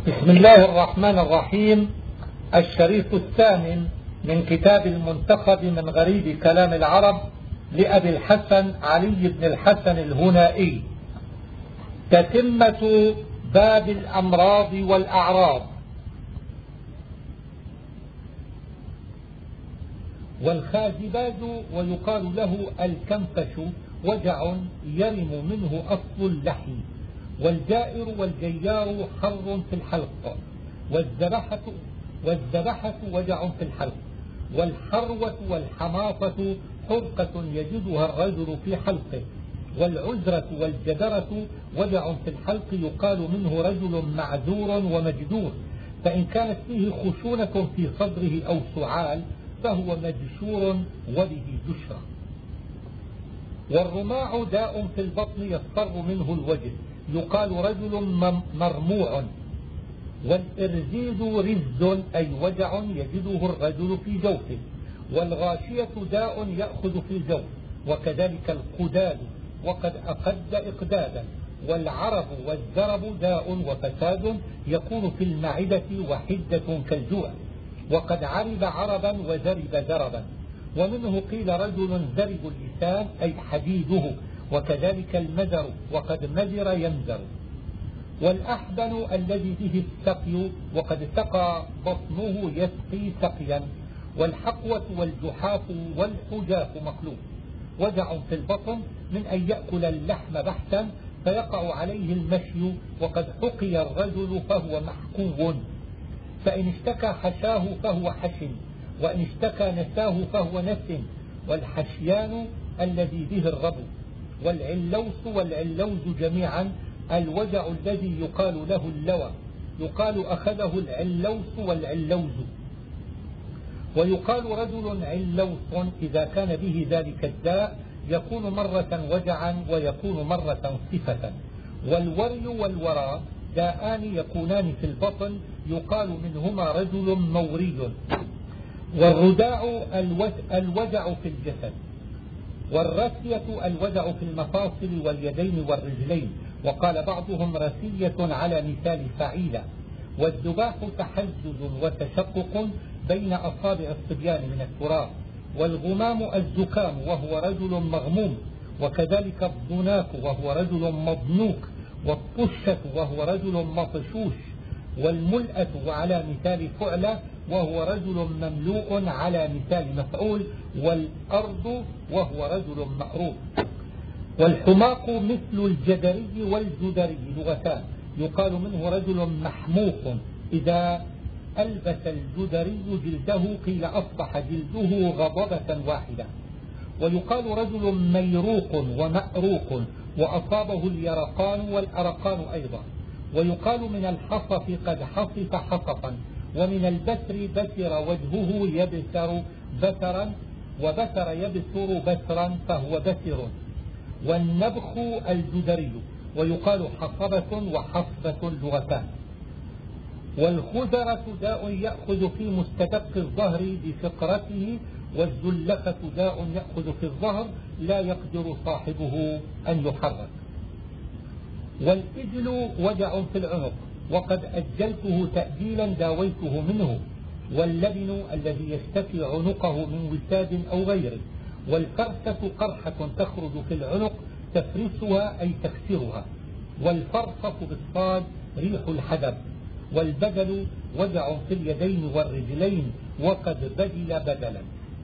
بسم الله الرحمن الرحيم. الشريط الثامن من كتاب المنتخب من غريب كلام العرب لأبي الحسن علي بن الحسن الهنائي، تتمة باب الأمراض والأعراض. والخازباز ويقال له الكنفش وجع يرم منه أصل اللحم، والجائر والجيار حر في الحلق، والذبحة وجع في الحلق، والحروة والحماطة حرقة يجدها الرجل في حلقه، والعذرة والجدرة وجع في الحلق يقال منه رجل معذور ومجدور، فإن كانت فيه خشونة في صدره أو سعال فهو مجشور وبه جشرة. والرماع داء في البطن يصفر منه الوجه يقال رجل مرموع. والإرزيز رز أي وجع يجده الرجل في جوفه. والغاشية داء يأخذ في الجوف، وكذلك القداد وقد أقد إقدادا. والعرب والزرب داء وفساد يكون في المعدة وحدة كالجوع، وقد عرب عربا وزرب زربا. ومنه قيل رجل زرب اللسان أي حديده، وكذلك المزر وقد مزر يمزر. والأحبن الذي به السقي وقد سقى بطنه يسقي سقيا. والحقوة والجحاف والحجاف مخلوق وجع في البطن من أن يأكل اللحم بحتا فيقع عليه المشي، وقد حقي الرجل فهو محكو، فإن اشتكى حشاه فهو حشن، وإن اشتكى نساه فهو نس. والحشيان الذي به الربو. والعلوس والعلوز جميعا الوجع الذي يقال له اللوى، يقال أخذه العلوس والعلوز. ويقال رجل علوس إذا كان به ذلك الداء، يكون مرة وجعا ويكون مرة صفة. والوري والوراء داءان يكونان في البطن يقال منهما رجل موري. والرداع الوجع في الجسد. والرسية الوجع في المفاصل واليدين والرجلين، وقال بعضهم رسية على مثال فعيلة. والذباح تحزز وتشقق بين أصابع الصبيان من التراب. والغمام الزكام وهو رجل مغموم، وكذلك الضناك وهو رجل مضنوك. والطشة وهو رجل مطشوش. والملأة وعلى مثال فعلة وهو رجل مملوء على مثال مفعول. والأرض وهو رجل مأروف. والحماق مثل الجدري والجدري لغتان، يقال منه رجل محموق. إذا ألبس الجدري جلده قيل أصبح جلده غضبة واحدة. ويقال رجل ميروق ومأروق، وأصابه اليرقان والأرقان أيضا. ويقال من الحصف قد حصف حصفا. ومن البسر بسر وجهه يبسر بسرا، وبسر يبسر بسرا فهو بسر. والنبخ الجدري، ويقال حصبة وحصبة لغتان. والخزرة داء يأخذ في مستدق الظهر بفقرته. والزلفة داء يأخذ في الظهر لا يقدر صاحبه أن يحرك. والإجل وجع في العنق، وقد أجلته تأجيلا داويته منه. واللبن الذي يشتكي عنقه من وساد أو غيره. والفرسة قرحة تخرج في العنق تفرسها أي تكسرها. والفرصة بالصاد ريح الحدب. والبدل وجع في اليدين والرجلين، وقد بدل بدلا.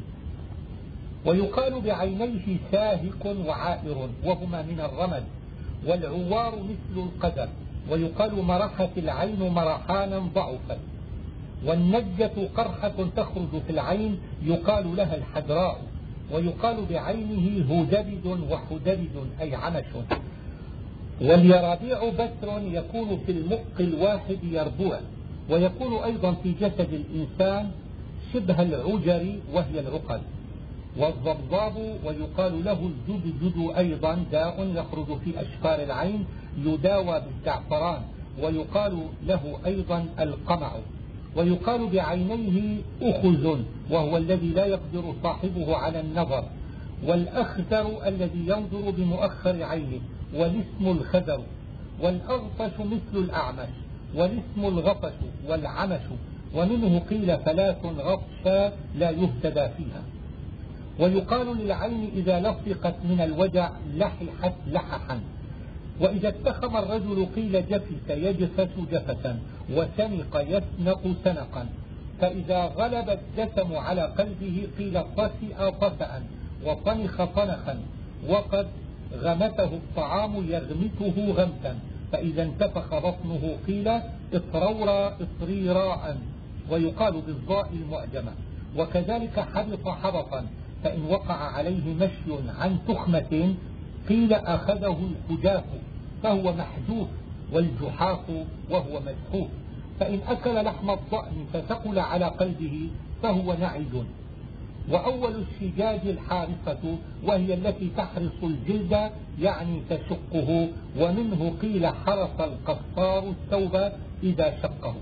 ويقال بعينيه ساهق وعائر وهما من الرمد. والعوار مثل القدر. ويقال مرحت العين مرحانا ضعفت. والنجة قرحة تخرج في العين يقال لها الحدراء. ويقال بعينه هدبد وحدبد أي عمش. واليرابيع بسر يكون في المؤق الواحد يربوع. ويكون أيضا في جسد الإنسان شبه العجر وهي العقد. والضبضاب ويقال له الجدجد أيضا داء يخرج في أشفار العين يداوى بالزعفران. ويقال له أيضا القمع. ويقال بعينيه أخذ وهو الذي لا يقدر صاحبه على النظر. والأخذر الذي ينظر بمؤخر عينه، والاسم الخذر. والأغطش مثل الأعمش. والاسم الغطش والعمش، ومنه قيل 3 غطشا لا يهتدى فيها. ويقال للعين إذا لصقت من الوجع لححت لححا. وإذا اتخم الرجل قيل جفس يجفس جفسا، وسنق يسنق سنقا. فإذا غلب الدسم على قلبه قيل طسئ طسأ، وطنخ طنخا. وقد غمته الطعام يغمته غمسا. فإذا انتفخ بطنه قيل اطرورا اطريراء، ويقال بالضاء المعجمة. وكذلك حبط حبطا، فإن وقع عليه مشي عن تخمة قيل أخذه الحجاف فهو محجوف، والجحاف وهو مزحوف. فإن أكل لحم الضأن فثقل على قلبه فهو نعج. وأول الشجاج الحارصة، وهي التي تحرص الجلد يعني تشقه، ومنه قيل حرص القصار الثوب إذا شقه.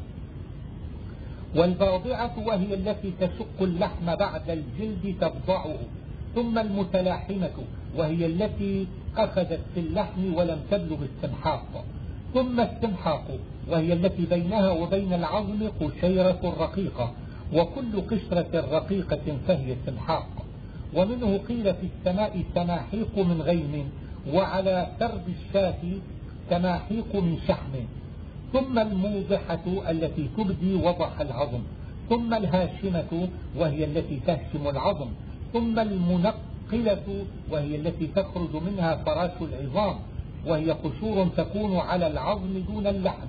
والباضعة وهي التي تشق اللحم بعد الجلد تبضعه. ثم المتلاحمة وهي التي أخذت في اللحم ولم تبلغ السمحاق. ثم السمحاق وهي التي بينها وبين العظم قشيرة رقيقة، وكل قشرة رقيقة فهي سمحاق. ومنه قيل في السماء سماحيق من غيم، وعلى ترب الشاة سماحيق من شحم. ثم الموضحة التي تبدي وضح العظم. ثم الهاشمة وهي التي تهشم العظم. ثم المنقلة وهي التي تخرج منها فراش العظام، وهي قشور تكون على العظم دون اللحم.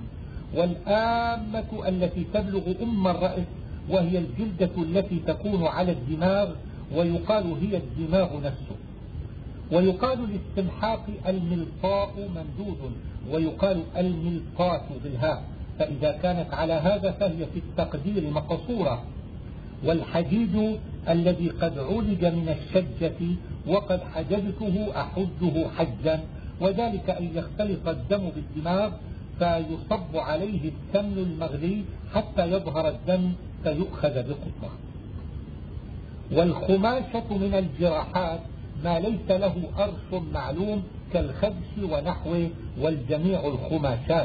والآمة التي تبلغ الرأس، وهي الجلدة التي تكون على الدماغ، ويقال هي الدماغ نفسه. ويقال للاستمحاق الملطاء ممدود، ويقال الملطاة بالهاء، فإذا كانت على هذا فهي في التقدير مقصورة. والحديد الذي قد عولج من الشجة وقد حججته أحده حجا، وذلك أن يختلط الدم بالدماغ فيصب عليه السمن المغلي حتى يظهر الدم فيؤخذ بقطرة. والخماشة من الجراحات ما ليس له أرش معلوم كالخدش ونحوه، والجميع الخماشات.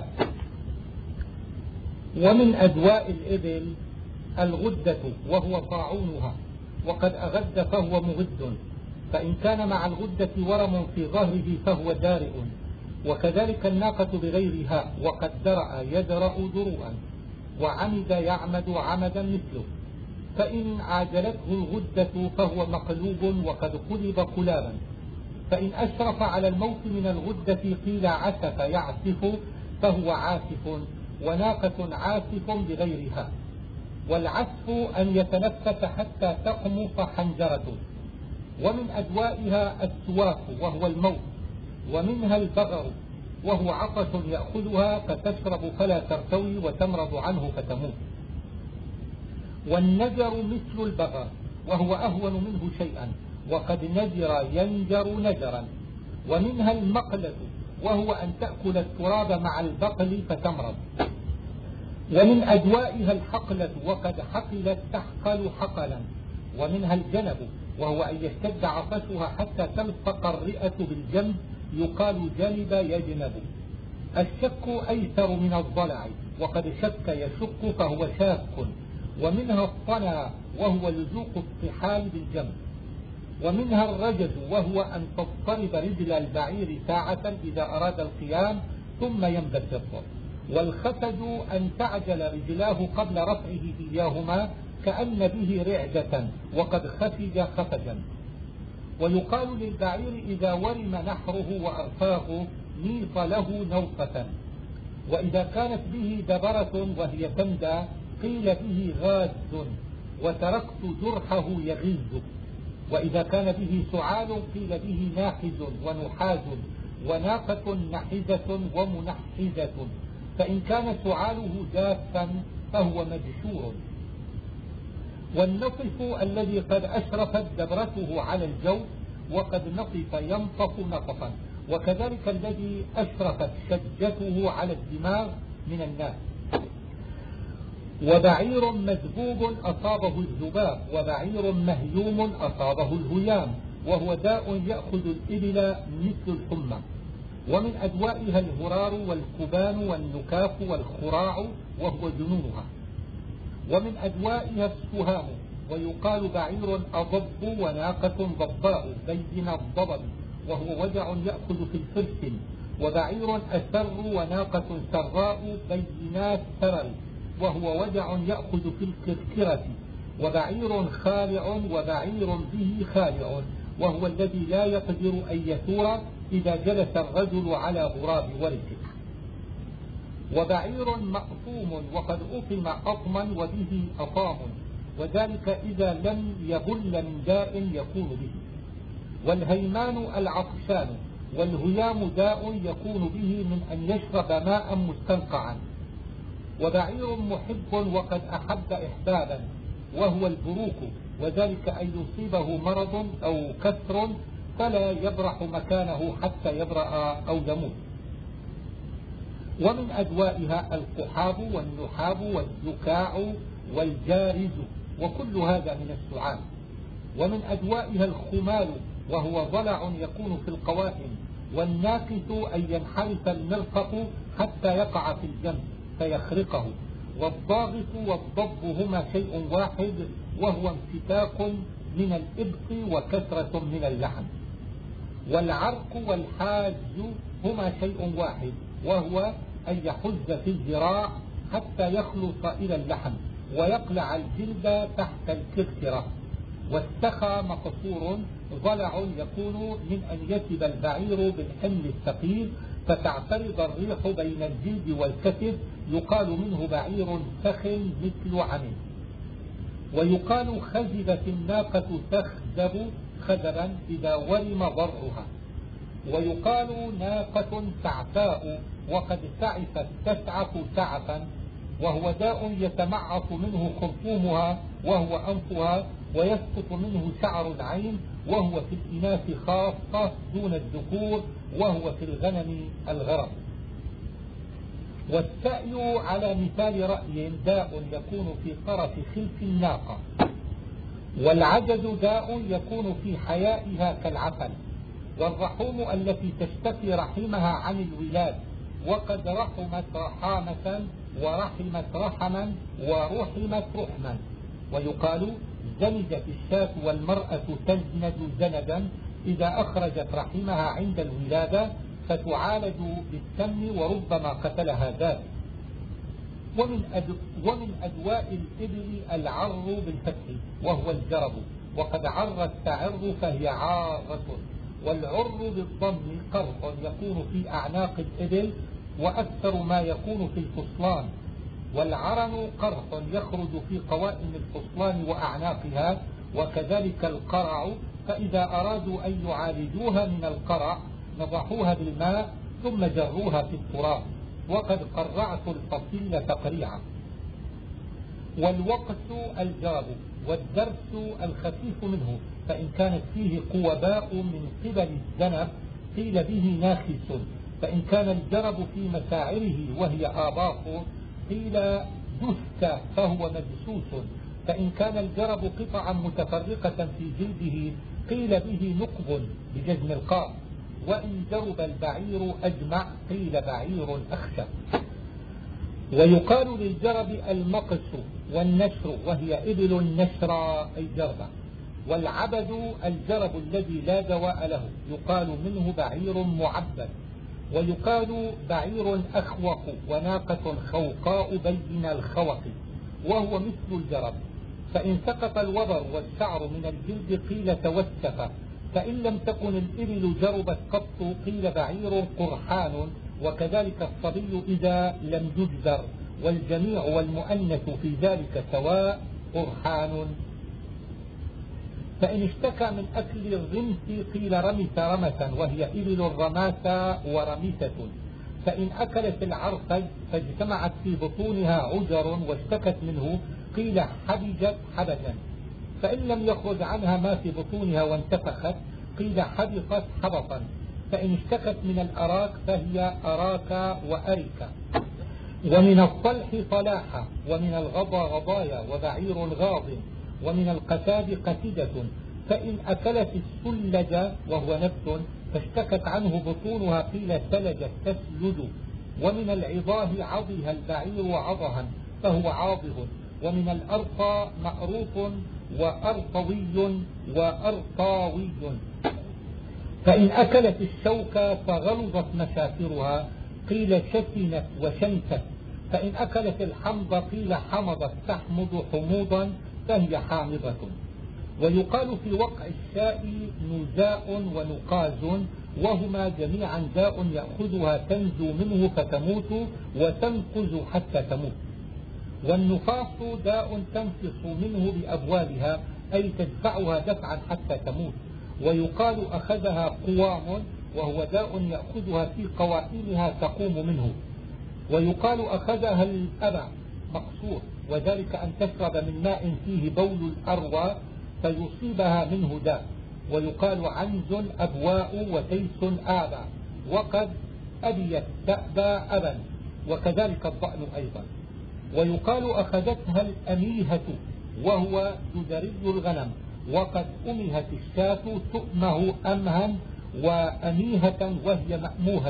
ومن أدواء الإبل الغدة وهو طاعونها، وقد أغد فهو مغد، فإن كان مع الغدة ورم في ظهره فهو دارئ. وكذلك الناقة بغيرها، وقد درأ يدرأ دروءا، وعمد يعمد عمدا مثله. فإن عاجلته الغدة فهو مقلوب وقد قلب قلابا. فإن أشرف على الموت من الغدة قيل عسف يعسف فهو عاسف، وناقة عاسف بغيرها. والعسف أن يتنفس حتى تقمص حنجرته. ومن أدوائها السواك وهو الموت. ومنها البغر وهو عطش يأخذها فتشرب فلا ترتوي وتمرض عنه فتموت. والنجر مثل البغر وهو أهون منه شيئا، وقد نجر ينجر نجرا. ومنها المقلة وهو أن تأكل التراب مع البقل فتمرض. ومن أدوائها الحقلة وقد حقلت تحقل حقلا. ومنها الجنب وهو أن يشتد عطشها حتى تلصق الرئة بالجنب، يقال جنب يجنب. الشك أيسر من الضلع، وقد شك يشك فهو شاك. ومنها الطنى وهو لزوق الطحال بالجنب. ومنها الرجز وهو أن تضطرب رجل البعير ساعة إذا أراد القيام ثم ينبسط. والخفج أن تعجل رجلاه قبل رفعه إياهما كأن به رعدة، وقد خفج خفجا. ويقال للبعير إذا ورم نحره وأرفاه نيط له نوقة. وإذا كانت به دبرة وهي تندى قيل به غاز، وتركت جرحه يغز. وإذا كان به سعال قيل به ناحز ونحاز، وناقة نحزة ومنحزة. فإن كان سعاله جافا فهو مجشور. والنطف الذي قد أشرفت دبرته على الجو، وقد نطف ينطف نطفا. وكذلك الذي أشرفت شجته على الدماغ من الناس. وبعير مذبوب أصابه الذباب، وبعير مهيوم أصابه الهيام، وهو داء يأخذ الإبل مثل الحمى. ومن أدوائها الهرار والكبان والنكاف والخراع وهو جنونها. ومن أدوائها السهام، ويقال بعير أضب وناقة ضباء بين الضبب وهو وجع يأخذ في الفرس، وبعير أسر وناقة سراء بينا السرر وهو وجع يأخذ في الكركرة، وبعير خالع وبعير به خالع وهو الذي لا يقدر أن يثور إذا جلس الرجل على غراب ورثه. وبعير مأطوم وقد أطم أطما وبه أطام، وذلك إذا لم يبل من داء يكون به. والهيمان العطشان، والهيام داء يكون به من أن يشرب ماء مستنقعا. وبعير محب وقد أحب إحبابا وهو البروك، وذلك أن يصيبه مرض أو كسر فلا يبرح مكانه حتى يبرأ أو يموت. ومن أدوائها القحاب والنحاب والزكاع والجارز، وكل هذا من السعال. ومن أدوائها الخمال وهو ضلع يكون في القوائم، والناكث أن ينحرف المرفق حتى يقع في الجنب فيخرقه. والضاغط والضب هما شيء واحد وهو انفتاق من الإبط وكثرة من اللحم. والعرق والحاج هما شيء واحد وهو أن يحز في الذراع حتى يخلص إلى اللحم ويقلع الجلد تحت الكركرة. والسخى مقصور ضلع يكون من أن يسب البعير بالحمل الثقيل فتعترض الريح بين الجلد والكتف، يقال منه بعير سخ مثل عمل. ويقال خزبت الناقة تخزب خزبا إذا ورم ضرعها. ويقال ناقة سعفاء وقد سعفت تسعف سعفا، وهو داء يتمعص منه خرطومها وهو أنفها، ويسقط منه شعر العين، وهو في الإناث خاصة دون الذكور، وهو في الغنم الغرب. والسأي على مثال رأي داء يكون في طرف خلف الناقة. والعجز داء يكون في حيائها كالعسل. والرحوم التي تشتكي رحمها عن الولاد، وقد رحمت رحامة ورحمت رحما ورحمت رحما. ويقال زنجت الشاة والمرأة تزند زندا إذا أخرجت رحمها عند الولادة فتعالج بالسم وربما قتلها ذلك. ومن أدواء الإبل العر بالفتح وهو الجرب، وقد عرت تعر فهي عارة. والعر بالضم قرح يكون في أعناق الإبل وأكثر ما يكون في الفصلان. والعرن قرح يخرج في قوائم الفصلان وأعناقها، وكذلك القرع، فإذا أرادوا أن يعالجوها من القرع نضحوها بالماء ثم جروها في التراب. وقد قرعت الفصيل تقريعا. والوقس الجرب، والدرس الخفيف منه، فإن كانت فيه قوباء من قبل الذنب قيل به ناخس، فإن كان الجرب في مساعره وهي آباط قيل دست فهو مدسوس، فإن كان الجرب قطعا متفرقة في جلده قيل به نقب بجزم القاف. وإن جرب البعير أجمع قيل بعير أخشى. ويقال للجرب المقس والنشر، وهي إبل النشر أي جربة. والعبد الجرب الذي لا دواء له، يقال منه بعير معبد. ويقال بعير أخوق وناقة خوقاء بين الخوق، وهو مثل الجرب. فإن سقط الوبر والشعر من الجلد قيل توسف، فإن لم تكن الإبل جربت قط قيل بعير قرحان، وكذلك الصبي إذا لم يجزر، والجميع والمؤنث في ذلك سواء قرحان. فإن اشتكى من أكل الرمث قيل رمث رمثا، وهي إبل الرماثة ورمثة. فإن أكلت العرقج فاجتمعت في بطونها عجر واشتكت منه قيل حبجت حبجا. فإن لم يخرج عنها ما في بطونها وانتفخت قيل حبطت حبطا. فإن اشتكت من الأراك فهي أراك وأرك. ومن الصلح صلاحة، ومن الغضا غضايا، وبعير غاض، ومن القتاد قتدة. فإن أكلت السلج وهو نبت فاشتكت عنه بطونها قيل سلجت تسلج. ومن العضاه عضها البعير عضها فهو عاضه. ومن الأرطى مأروط وأرطوي وأرطاوي. فإن أكلت الشوك فغلظت مشافرها قيل شتنت وشنتت. فإن أكلت الحمض قيل حمضت تحمض حموضا فهي حامضة. ويقال في وقع الشاء نزاء ونقاز وهما جميعا داء يأخذها تنزو منه فتموت وتنقز حتى تموت. والنفاس داء تنفص منه بأبوالها أي تدفعها دفعا حتى تموت. ويقال أخذها قوام وهو داء يأخذها في قوائمها تقوم منه. ويقال أخذها الأبع مقصور وذلك أن تشرب من ماء فيه بول الأروى فيصيبها منه داء. ويقال عنز أبواء وتيس آبا وقد أبيت تأبى أبا وكذلك الضأن أيضا. ويقال أخذتها الأميهة وهو جدري الغنم وقد أمهت الشاة تؤمه أمها وأميهة وهي مأموهة.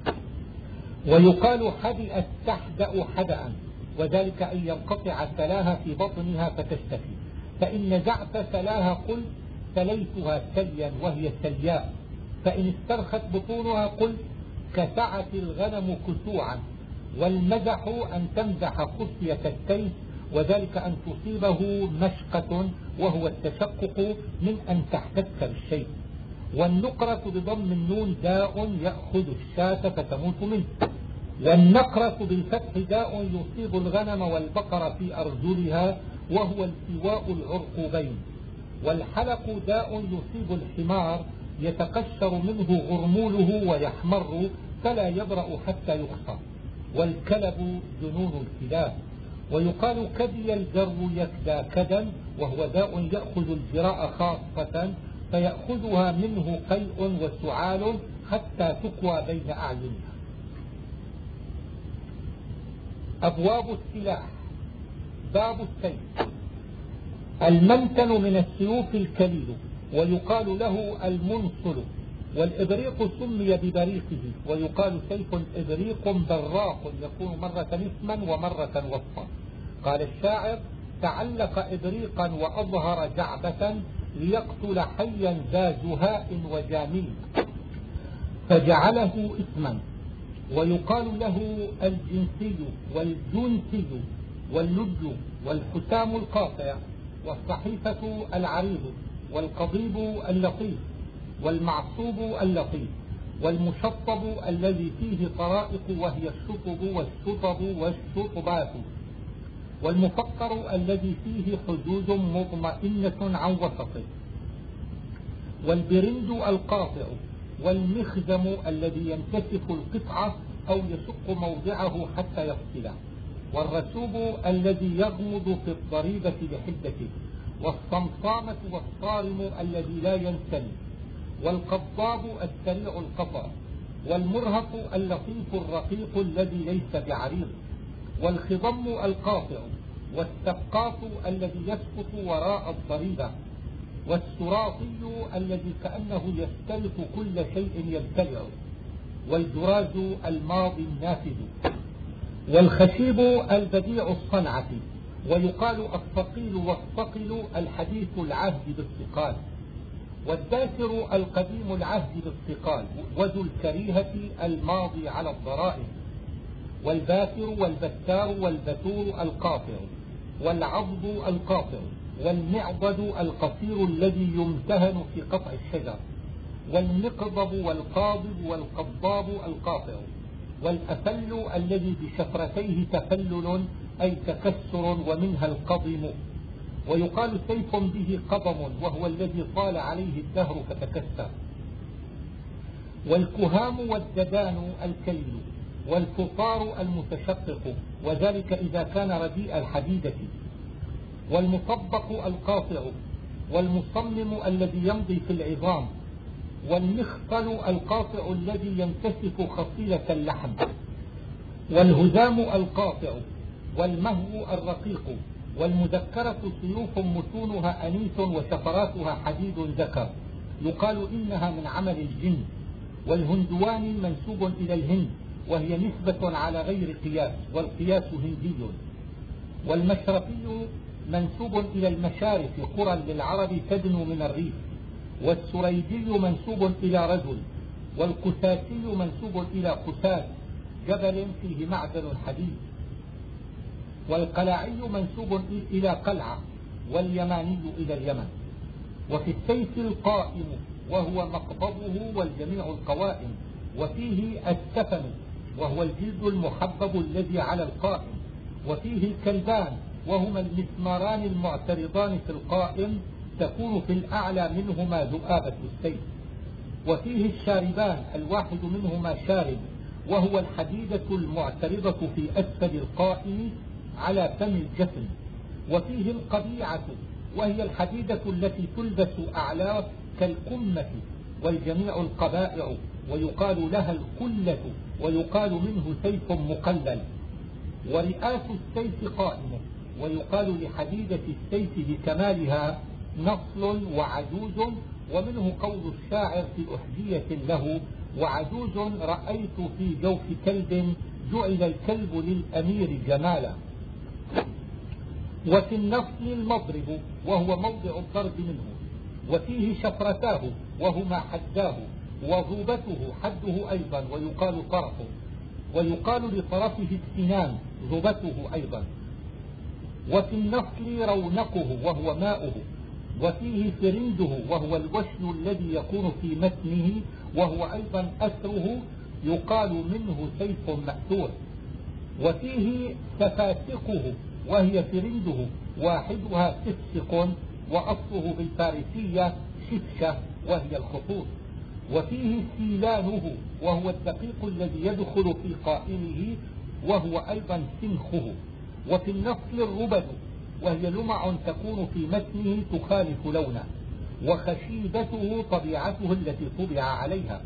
ويقال حدئت تحدأ حدأ وذلك أن ينقطع سلاها في بطنها فتشتكي. فإن نزعت سلاها قلت سليتها سليا وهي سلياء. فإن استرخت بطونها قلت كسعت الغنم كسوعا. والمزح أن تمزح خصية التيس وذلك أن تصيبه مشقة وهو التشقق من أن تحتك بالشيء. والنقرة بضم النون داء يأخذ الشاة فتموت منه. والنقرة بالفتح داء يصيب الغنم والبقر في أرجلها وهو التواء العرقوبين. والحلق داء يصيب الحمار يتقشر منه غرموله ويحمر فلا يبرأ حتى يقصى. والكلب جنون الكلاب. ويقال كدي الجر يكدى كدا وهو داء يأخذ الجراء خاصة فيأخذها منه قيء وسعال حتى تقوى بين أعينها. أبواب السلاح. باب السيف. المنتن من السيوف الكليل ويقال له المنصل. والإبريق سمي ببريقه ويقال سيف إبريق براق يكون مرة اسما ومرة وصفا. قال الشاعر تعلق إبريقا وأظهر جعبة ليقتل حيا ذا زهاء وجامين فجعله اسما. ويقال له الجنسي والجنسي واللج والحسام القاطع والصحيفة العريض والقضيب اللطيف والمعصوب اللطيف والمشطب الذي فيه طرائق وهي الشطب والشطب والشطبات والمفقر الذي فيه حدود مطمئنة عن وسطه والبرند القاطع والمخزم الذي ينكشف القطعة أو يشق موضعه حتى يفصله والرسوب الذي يغمض في الضريبة بحدته والصمصامة والصارم الذي لا ينسلي والقضاب السريع القطع والمرهق اللطيف الرقيق الذي ليس بعريض والخضم القاطع والسقاط الذي يسقط وراء الضريبة والسراطي الذي كأنه يستلف كل شيء يبتلع والجراز الماضي النافذ والخشيب البديع الصنعة. ويقال الثقيل والثقل الحديث العهد بالثقال والداثر القديم العهد بالثقال وذو الكريهة الماضي على الضرائب والباثر والبتار والبتور القاطع والعضد القاطع والمعضد القصير الذي يمتهن في قطع الشجر والمقضب والقاضب والقضاب القاطع والأفل الذي بشفرتيه تفلل أي تكسر ومنها القضم. ويقال سيف به قضم وهو الذي طال عليه الدهر فتكسر. والكهام والددان الكيل والفطار المتشقق وذلك إذا كان رديء الحديدة والمطبق القاطع والمصمم الذي يمضي في العظام والمخطل القاطع الذي ينكشف خصيلة اللحم والهزام القاطع والمهو الرقيق والمذكرة سيوف متونها أنيس وشفراتها حديد ذكر يقال إنها من عمل الجن والهندواني منسوب إلى الهند وهي نسبة على غير قياس، والقياس هندي. والمشرفي منسوب إلى المشارف قرى للعرب تدنو من الريف. والسريدي منسوب إلى رجل. والقساسي منسوب إلى قساس جبل فيه معدن حديد. والقلعي منسوب إلى قلعة. واليماني إلى اليمن. وفي السيف القائم وهو مقبضه والجميع القوائم، وفيه السفن وهو الجلد المحبب الذي على القائم، وفيه الكلبان وهما المسماران المعترضان في القائم تكون في الأعلى منهما ذؤابة السيف. وفيه الشاربان الواحد منهما شارب وهو الحديدة المعترضة في أسفل القائم على فم الجفن. وفيه القبيعة وهي الحديدة التي تلبس أعلاه كالقمة، والجميع القبائع، ويقال لها القلة، ويقال منه سيف مقلل. ورئاس السيف قائمة، ويقال لحديدة السيف بكمالها نصل وعجوز، ومنه قول الشاعر في أحجية له: وعجوز رأيت في جوف كلب جعل الكلب للأمير جمالا. وفي النصل المضرب وهو موضع الضرب منه، وفيه شفرتاه وهما حداه، وذوبته حده أيضا ويقال طرفه، ويقال لطرفه السنان ذوبته أيضا. وفي النصل رونقه وهو ماؤه، وفيه فرنده وهو الوشن الذي يكون في متنه وهو أيضا أثره يقال منه سيف مأثور. وفيه سفاسقه وهي فرنده واحدها سفسق وأصله بالفارسية شفشة وهي الخطوط. وفيه سيلانه وهو الدقيق الذي يدخل في قائمه وهو أيضا سنخه. وفي النصل الربد وهي لمع تكون في متنه تخالف لونه، وخشيبته طبيعته التي طبع عليها.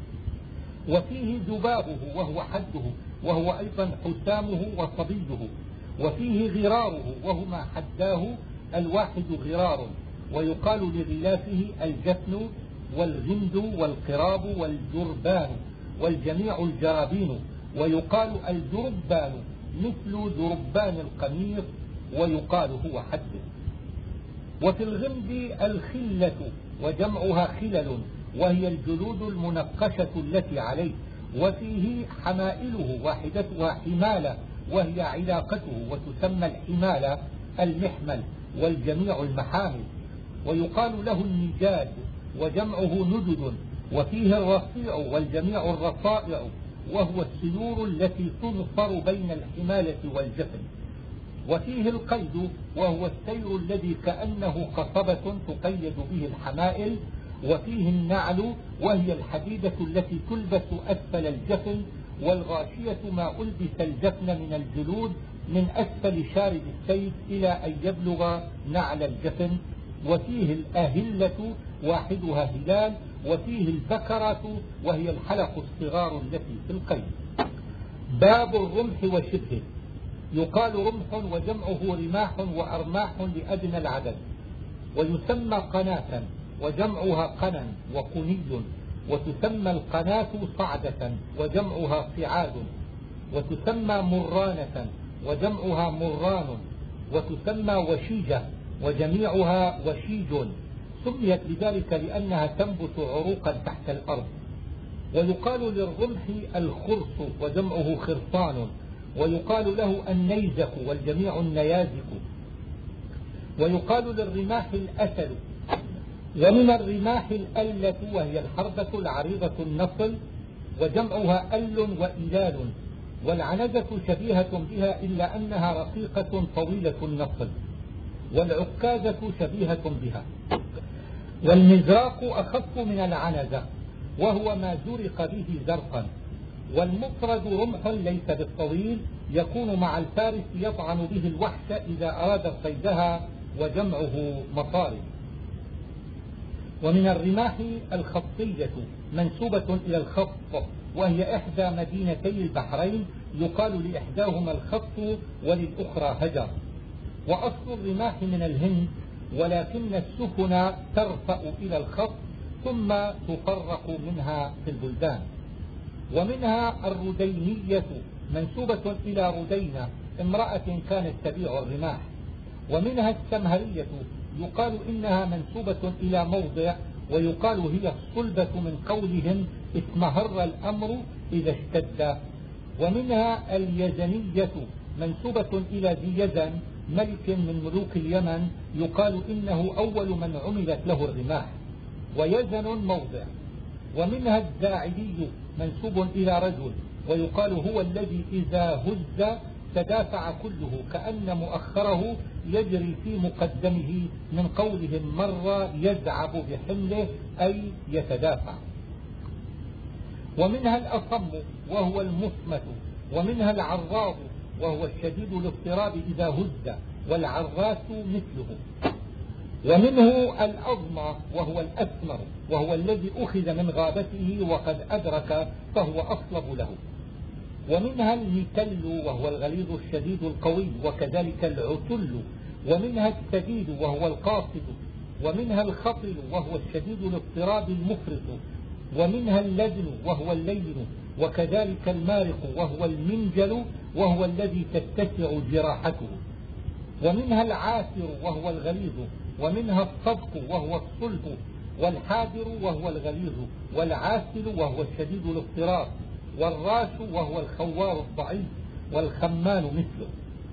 وفيه ذبابه وهو حده وهو أيضا حسامه وصبيه. وفيه غراره وهما حداه الواحد غرار، ويقال لغلافه الجفن والغمد والقراب والجربان، والجميع الجرابين، ويقال الجربان مثل جربان القميص، ويقال هو حده. وفي الغمد الخلة وجمعها خلل وهي الجلود المنقشة التي عليه. وفيه حمائله واحدتها حمالة وهي علاقته، وتسمى الحمالة المحمل، والجميع المحامل. ويقال له النجاد وجمعه ندد. وفيه الرصيع والجميع الرصائع وهو السيور التي تظفر بين الحمالة والجفن. وفيه القيد وهو السير الذي كأنه قصبة تقيد به الحمائل. وفيه النعل وهي الحديدة التي تلبس أسفل الجفن، والغاشية ما ألبس الجفن من الجلود من أسفل شارب السيف إلى أن يبلغ نعل الجفن. وفيه الأهلة واحدها هلال. وفيه البكرة وهي الحلق الصغار التي في القيد. باب الرمح وشبهه. يقال رمح وجمعه رماح وأرماح لأدنى العدد. ويسمى قناة وجمعها قنا وقني. وتسمى القناة صعدة وجمعها صعاد. وتسمى مرانة وجمعها مران. وتسمى وشيجة وجميعها وشيج، سميت بذلك لأنها تنبت عروقا تحت الأرض. ويقال للرمح الخرص وجمعه خرصان. ويقال له النيزك والجميع النيازك. ويقال للرماح الأسل. ومن الرماح الألة وهي الحربة العريضة النصل وجمعها أل وإلال. والعنزة شبيهة بها إلا أنها رقيقة طويلة النصل. والعكازة شبيهة بها. والمزراق أخف من العنزة وهو ما زرق به زرقا. والمفرد رمح ليس بالطويل يكون مع الفارس يطعن به الوحش إذا أراد صيدها، وجمعه مطارد. ومن الرماح الخطية منسوبة إلى الخط وهي إحدى مدينتي البحرين، يقال لإحداهما الخط وللأخرى هجر. وأصل الرماح من الهند، ولكن السفن ترفأ إلى الخط ثم تفرق منها في البلدان. ومنها الردينية منسوبة إلى ردينة امرأة كانت تبيع الرماح. ومنها السمهرية يقال إنها منسوبة إلى موضع، ويقال هي الصلبة من قولهم اسمهر الأمر إذا اشتد. ومنها اليزنية منسوبة إلى ذي يزن ملك من ملوك اليمن، يقال إنه أول من عملت له الرماح، ويزن موضع. ومنها الزاعدي منسوب إلى رجل، ويقال هو الذي إذا هز تدافع كله كأن مؤخره يجري في مقدمه، من قولهم مر يزعب بحمله أي يتدافع. ومنها الأصم وهو المصمت. ومنها العراض وهو الشديد الاضطراب إذا هز، والعراس مثله. ومنه الأضمى وهو الأسمر، وهو الذي أخذ من غابته وقد أدرك فهو أصلب له. ومنها المتل وهو الغليظ الشديد القوي، وكذلك العتل. ومنها السديد وهو القاصد. ومنها الخطل وهو الشديد الاضطراب المفرط. ومنها اللدن وهو اللين، وكذلك المارق وهو المنجل وهو الذي تتسع جراحته. ومنها العاسر وهو الغليظ. ومنها الصدق وهو الصلب، والحادر وهو الغليظ، والعاسل وهو الشديد الاضطراب، والراش وهو الخوار الضعيف، والخمال مثله.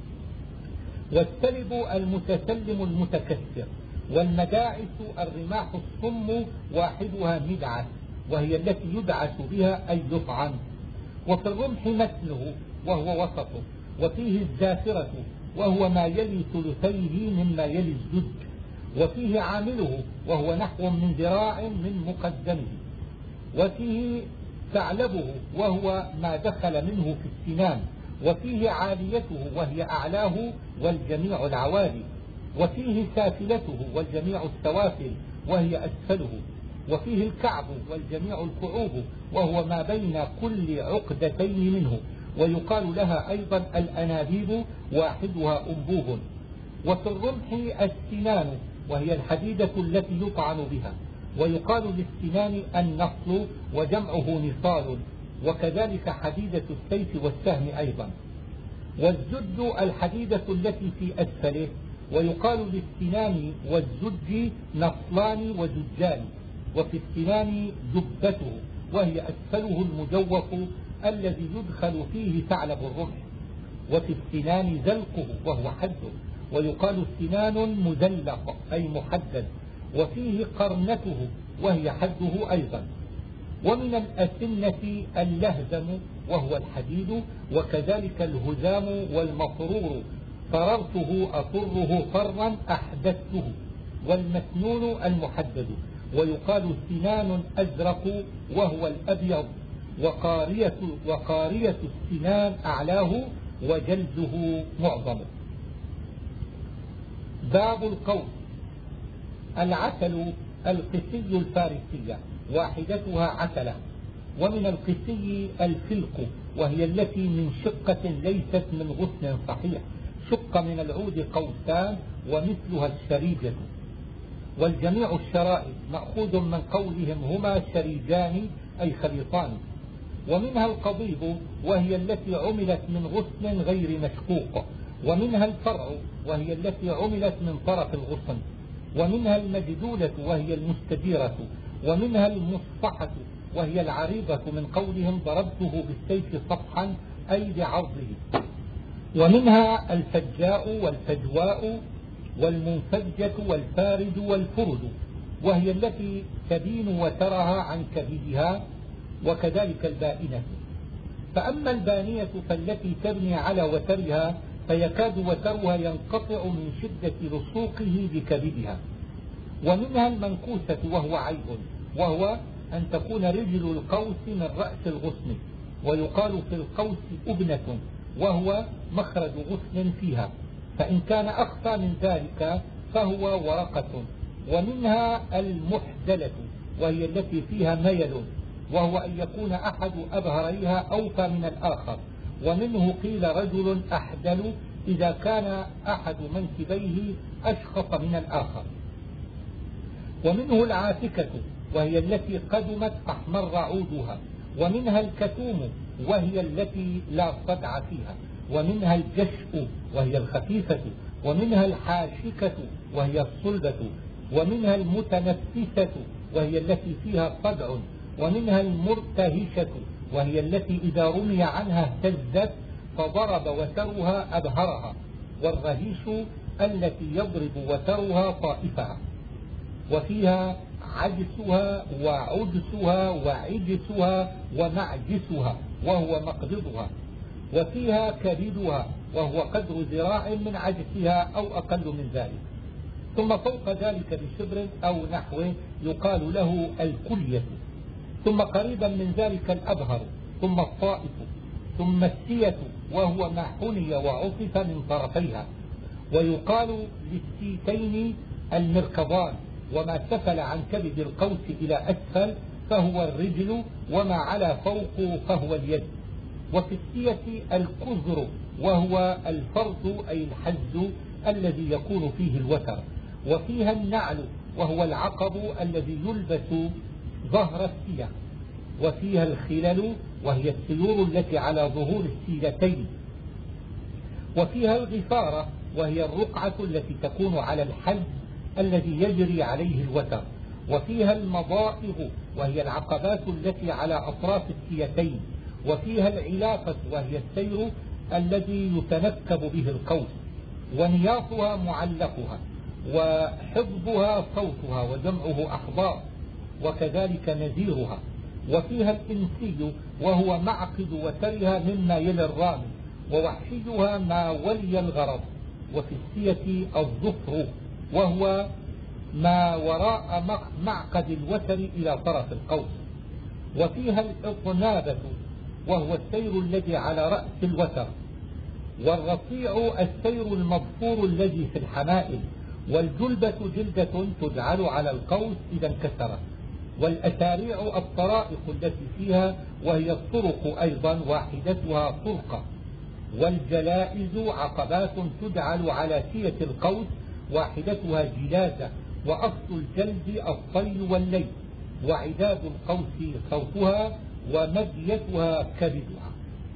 والسلب المتسلم المتكسر. والمداعس الرماح الصم واحدها مدعس، وهي التي يدعس بها أي يطعن. وفي الرمح متنه وهو وسطه، وفيه الزافرة وهو ما يلي ثلثيه مما يلي الزج، وفيه عامله وهو نحو من ذراع من مقدمه، وفيه ثعلبه وهو ما دخل منه في السنان، وفيه عاليته وهي أعلاه والجميع العوالي، وفيه سافلته والجميع السوافل وهي أسفله، وفيه الكعب والجميع الكعوب وهو ما بين كل عقدتين منه، ويقال لها أيضا الأنابيب واحدها أنبوب. وفي الرمح السنان وهي الحديدة التي يطعن بها، ويقال للسنان النصل وجمعه نصال، وكذلك حديدة السيف والسهم أيضا. والزج الحديدة التي في أسفله، ويقال للسنان والزج نصلان وزجان. وفي السنان جبته وهي أسفله المجوف الذي يدخل فيه ثعلب الرمح. وفي السنان زلقه وهو حده، ويقال سنان مزلق أي محدد. وفيه قرنته وهي حده أيضا. ومن الأسنة اللهزم وهو الحديد، وكذلك الهزام والمفرور، فررته أفره فرا أحدثته. والمسنون المحدد، ويقال سنان أزرق وهو الأبيض، وقارية السنان أعلاه وجلده معظمه. باب القوس. العتل القسي الفارسية واحدتها عتلة. ومن القسي الفلق وهي التي من شقة ليست من غصن صحيح، شق من العود قوسان ومثلها الشريجة. والجميع الشرائد مأخوذ من قولهم هما شريجان أي خليطان. ومنها القضيب وهي التي عملت من غصن غير مشقوق. ومنها الفرع وهي التي عملت من طرف الغصن. ومنها المجدولة وهي المستديرة. ومنها المصفحة وهي العريضة من قولهم ضربته بالسيف صفحا أي بعرضه. ومنها الفجاء والفجواء والمنفجة والفارد والفرد، وهي التي تبين وترها عن كبدها، وكذلك البائنة. فأما البانية فالتي تبني على وترها فيكاد وترها ينقطع من شدة لصوقه بكبدها. ومنها المنكوسة وهو عيب، وهو أن تكون رجل القوس من رأس الغصن، ويقال في القوس أبنة وهو مخرج غصن فيها، فإن كان أخفى من ذلك فهو ورقة. ومنها المحدلة وهي التي فيها ميل، وهو أن يكون أحد أبهريها أوفى من الآخر. ومنه قيل رجل أحدل إذا كان أحد منكبيه أشخص من الآخر. ومنه العاتكة وهي التي قدمت فاحمر عودها، ومنها الكتوم وهي التي لا صدع فيها، ومنها الجشء وهي الخفيفة، ومنها الحاشكة وهي الصلبة، ومنها المتنفسة وهي التي فيها صدع، ومنها المرتهشة وهي التي إذا رمي عنها اهتزت فضرب وترها أبهرها، والرهيش التي يضرب وترها طائفها، وفيها عجسها وعدسها وعجسها ومعجسها وهو مقبضها، وفيها كبدها وهو قدر ذراع من عجسها أو أقل من ذلك، ثم فوق ذلك بشبر أو نحوه يقال له الكلية، ثم قريبا من ذلك الأبهر، ثم الطائف، ثم السية وهو ما حني وعطف من طرفيها، ويقال للسيتين المركضان، وما سفل عن كبد القوس إلى أسفل فهو الرجل، وما على فوق فهو اليد. وفي السية الكزر وهو الفرد أي الحز الذي يكون فيه الوتر، وفيها النعل وهو العقب الذي يلبس ظهر السية، وفيها الخلل وهي السيور التي على ظهور السيلتين، وفيها الغفارة وهي الرقعة التي تكون على الحز الذي يجري عليه الوتر، وفيها المضائغ وهي العقبات التي على أطراف السيتين، وفيها العلافة وهي السير الذي يتنكب به القوس، ونياطها معلقها، وحضبها صوتها وجمعه أحضار، وكذلك نزيرها، وفيها الإنسي وهو معقد وترها مما يلي الرامي، ووحشيها ما ولي الغرض، وفي السية الظفر وهو ما وراء معقد الوتر إلى طرف القوس، وفيها الإطنابة وهو السير الذي على رأس الوتر، والرصيع السير المضفور الذي في الحمائل، والجلبة جلدة تجعل على القوس إذا انكسرت، والأساريع الطرائق التي فيها وهي الطرق أيضا واحدتها طرقة، والجلائز عقبات تجعل على سية القوس واحدتها جلازة، وأصل الجلد الطيل والليل، وعداد القوس صوتها ومديتها كبدها.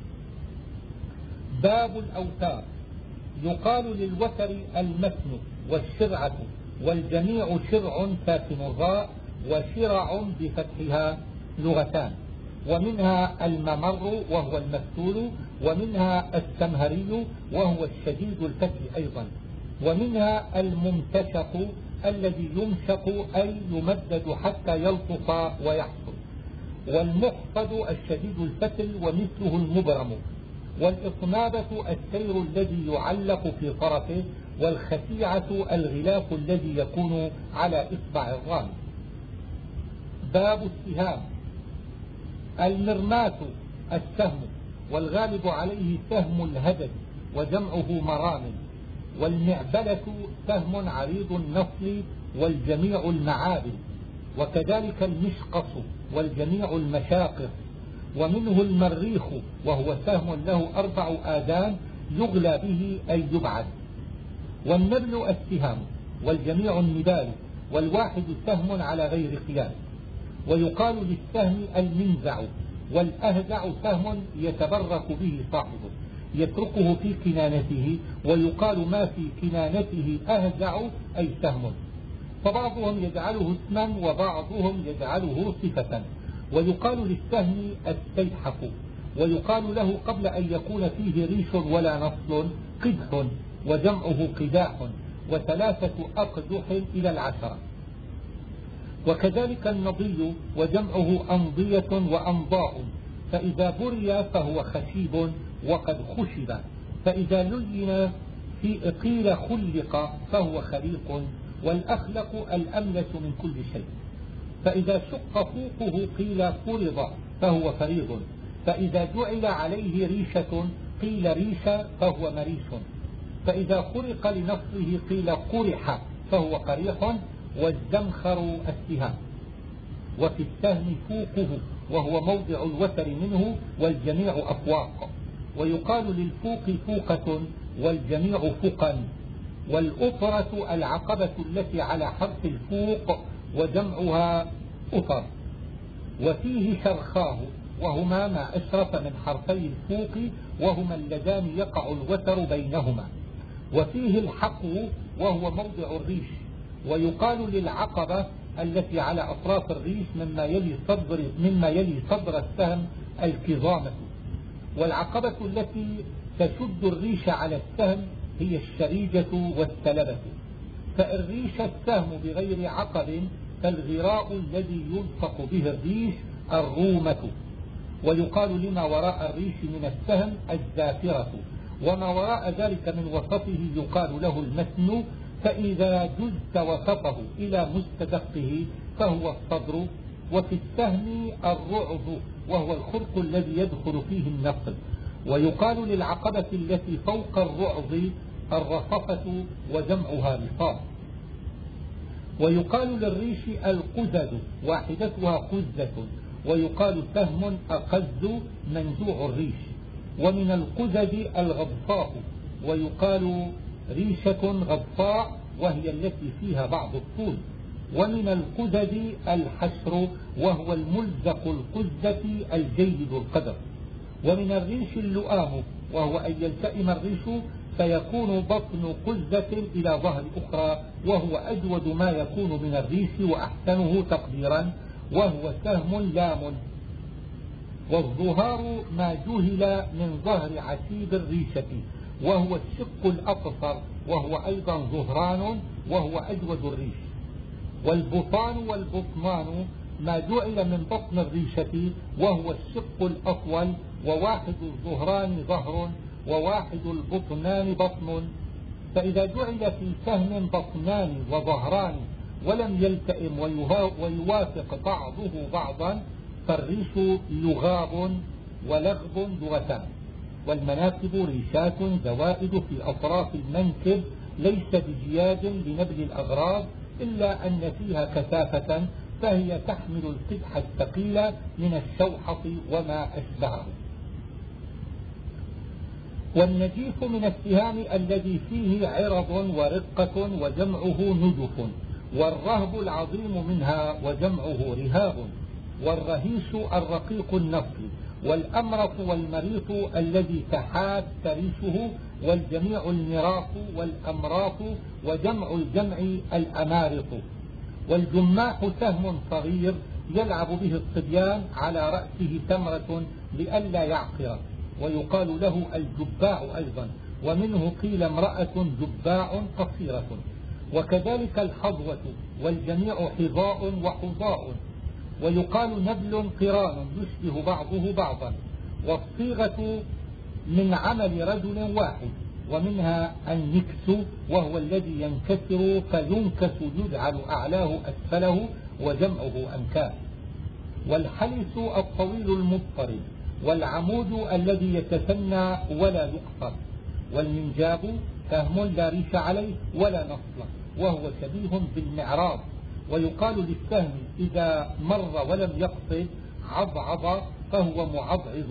باب الأوتار. يقال للوتر المتن والشرعة، والجميع شرع ساكن الراء، وشرع بفتحها لغتان، ومنها الممر وهو المفتول، ومنها السمهري وهو الشديد الفتح أيضا، ومنها الممتشق الذي يمشق أي يمدد حتى يلطف ويحصل، والمخفض الشديد الفتل ومثله المبرم، والإطنابة السير الذي يعلق في طرفه، والخسيعة الغلاف الذي يكون على إصبع الرامي. باب السهام. المرماة السهم، والغالب عليه سهم الهدد وجمعه مرام، والمعبلة سهم عريض النصل والجميع المعابل، وكذلك المشقص والجميع المشاقص، ومنه المريخ وهو سهم له 4 آذان يغلى به أي يبعد، والنبل السهام والجميع النبال، والواحد سهم على غير قياس، ويقال للسهم المنزع، والأهزع سهم يتبرك به صاحبه يتركه في كنانته، ويقال ما في كنانته أهزع أي سهم، فبعضهم يجعله اسما وبعضهم يجعله صفة. ويقال للسهم السيحف، ويقال له قبل أن يكون فيه ريش ولا نصل قدح، وجمعه قداح، و3 أقدح إلى 10. وكذلك النضي وجمعه أنضية وأنضاء، فإذا بري فهو خشيب وقد خشب، فإذا لين في قيل خلق فهو خليق، والأخلق الأملس من كل شيء، فإذا شق فوقه قيل فرض فهو فريض، فإذا جعل عليه ريشة قيل ريش فهو مريش، فإذا خرق لنصره قيل قرح فهو قريح، والزمخر السهام. وفي السهم فوقه وهو موضع الوتر منه، والجميع أفواق، ويقال للفوق فوقة والجميع فقا، والأطرة العقبة التي على حرف الفوق وجمعها أطر. وفيه شرخاه، وهما ما أشرف من حرفي الفوق، وهما اللذان يقع الوتر بينهما. وفيه الحقو، وهو موضع الريش. ويقال للعقبة التي على أطراف الريش مما يلي صدر السهم الكظامة. والعقبة التي تشد الريش على السهم هي الشريجة والسلبة. فإن ريش السهم بغير عقب فالغراء الذي يلصق به الريش الرومة. ويقال لما وراء الريش من السهم الزافرة، وما وراء ذلك من وسطه يقال له المسن. فإذا جزت وسطه إلى مستدقه فهو الصدر. وفي السهم الرعظ، وهو الخرق الذي يدخل فيه النقل. ويقال للعقبة التي فوق الرعظ الرصفة، وجمعها رصاف. ويقال للريش القزز، واحدتها قزة. ويقال سهم أقز منزوع الريش. ومن القزز الغضفاء، ويقال ريشة غضفاء وهي التي فيها بعض الطول. ومن القزز الحشر، وهو الملزق القزة الجيد القدر. ومن الريش اللؤام، وهو أن يلتئم الريش فيكون بطن قزة إلى ظهر أخرى، وهو أجود ما يكون من الريش وأحسنه تقديرا، وهو سهم لام. والظهار ما جهل من ظهر عتيب الريشة، وهو الشق الأقصر، وهو أيضا ظهران، وهو أجود الريش. والبطان والبطنان ما جعل من بطن الريشة، وهو الشق الأطول، وواحد الظهران ظهر، وواحد البطنان بطن. فإذا جعل في سهم بطنان وظهران ولم يلتئم ويوافق بعضه بعضا فالريش لغاب ولغب لغتان. والمناكب ريشات زوائد في أطراف المنكب، ليس بجياد لنبل الأغراض، إلا أن فيها كثافة، فهي تحمل القدح الثقيل من الشوحة وما أشبهه. والنجيف من السهام الذي فيه عرض ورقة، وجمعه نجف. والرهب العظيم منها، وجمعه رهاب. والرهيش الرقيق النصل. والأمرط والمريط الذي تحات ريشه. والجميع المراط والأمراط، وجمع الجمع الأمارط. والجماح سهم صغير يلعب به الصبيان، على رأسه تمرة لئلا يعقر، ويقال له الجباع أيضا. ومنه قيل امرأة جباع قصيرة. وكذلك الحظوة، والجميع حظاء وحظاء. ويقال نبل قران يشبه بعضه بعضا. والصيغة من عمل رجل واحد. ومنها النكس، وهو الذي ينكسر فينكس يجعل أعلاه أسفله، وجمعه أنكاس. والحلس الطويل المضطرب. والعمود الذي يتثنى ولا يقصر. والمنجاب فهم لا ريش عليه ولا نصل، وهو شبيه بالمعراض. ويقال للسهم إذا مر ولم يقصد عضعض، فهو معضعض.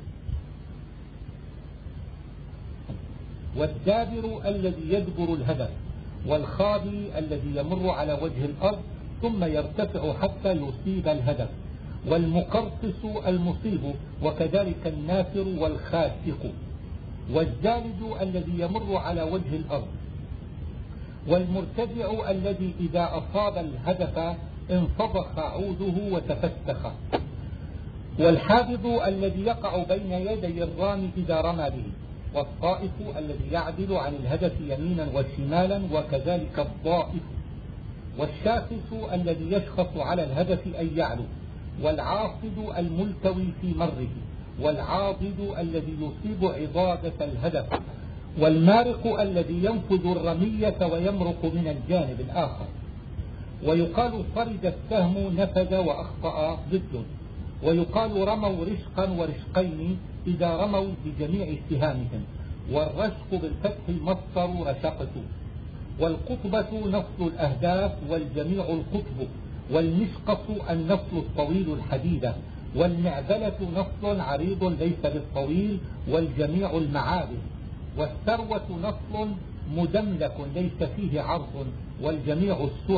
والدابر الذي يدبر الهدف. والخابي الذي يمر على وجه الأرض ثم يرتفع حتى يصيب الهدف. والمقرطس المصيب، وكذلك النافر والخاسق. والزالج الذي يمر على وجه الأرض. والمرتفع الذي إذا أصاب الهدف انفضخ عوده وتفسخ. والحافظ الذي يقع بين يدي الرامي إذا رمى به. والطائف الذي يعدل عن الهدف يمينا وشمالا، وكذلك الضائف. والشاخص الذي يشخص على الهدف أي يعلو. والعاصد الملتوي في مره. والعاضد الذي يصيب عضادة الهدف. والمارق الذي ينفذ الرمية ويمرق من الجانب الآخر. ويقال صرد السهم نفذ وأخطأ ضد. ويقال رموا رشقا ورشقين إذا رموا بجميع سهامهم. والرشق بالفتح المصدر رشقت. والقطبة نصل الأهداف، والجميع القطب. والمشقص النصل الطويل الحديدة. والمعبلة نصل عريض ليس بالطويل، والجميع المعابد. والثروة نصل مدملك ليس فيه عرض، والجميع السرى.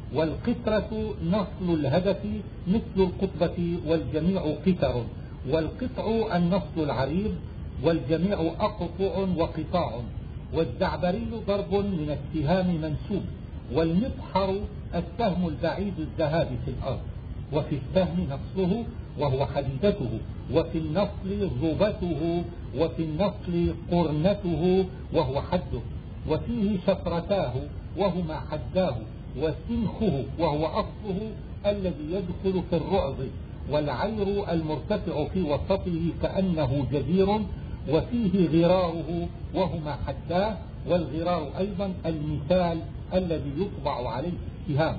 والقطرة نصل الهدف مثل القطبة والجميع قطر، والقطع النصل العريض والجميع أقطع وقطاع. والزعبري ضرب من السهام منسوب، والمطحر السهم البعيد الذهاب في الأرض، وفي السهم نصله وهو حديدته، وفي النصل ضبته، وفي النصل قرنته وهو حده، وفيه شفرتاه وهما حداه، وسنخه وهو أصله الذي يدخل في الرعظ، والعير المرتفع في وسطه كأنه جزير، وفيه غراره وهما حداه، والغرار أيضا المثال الذي يطبع عليه السهام.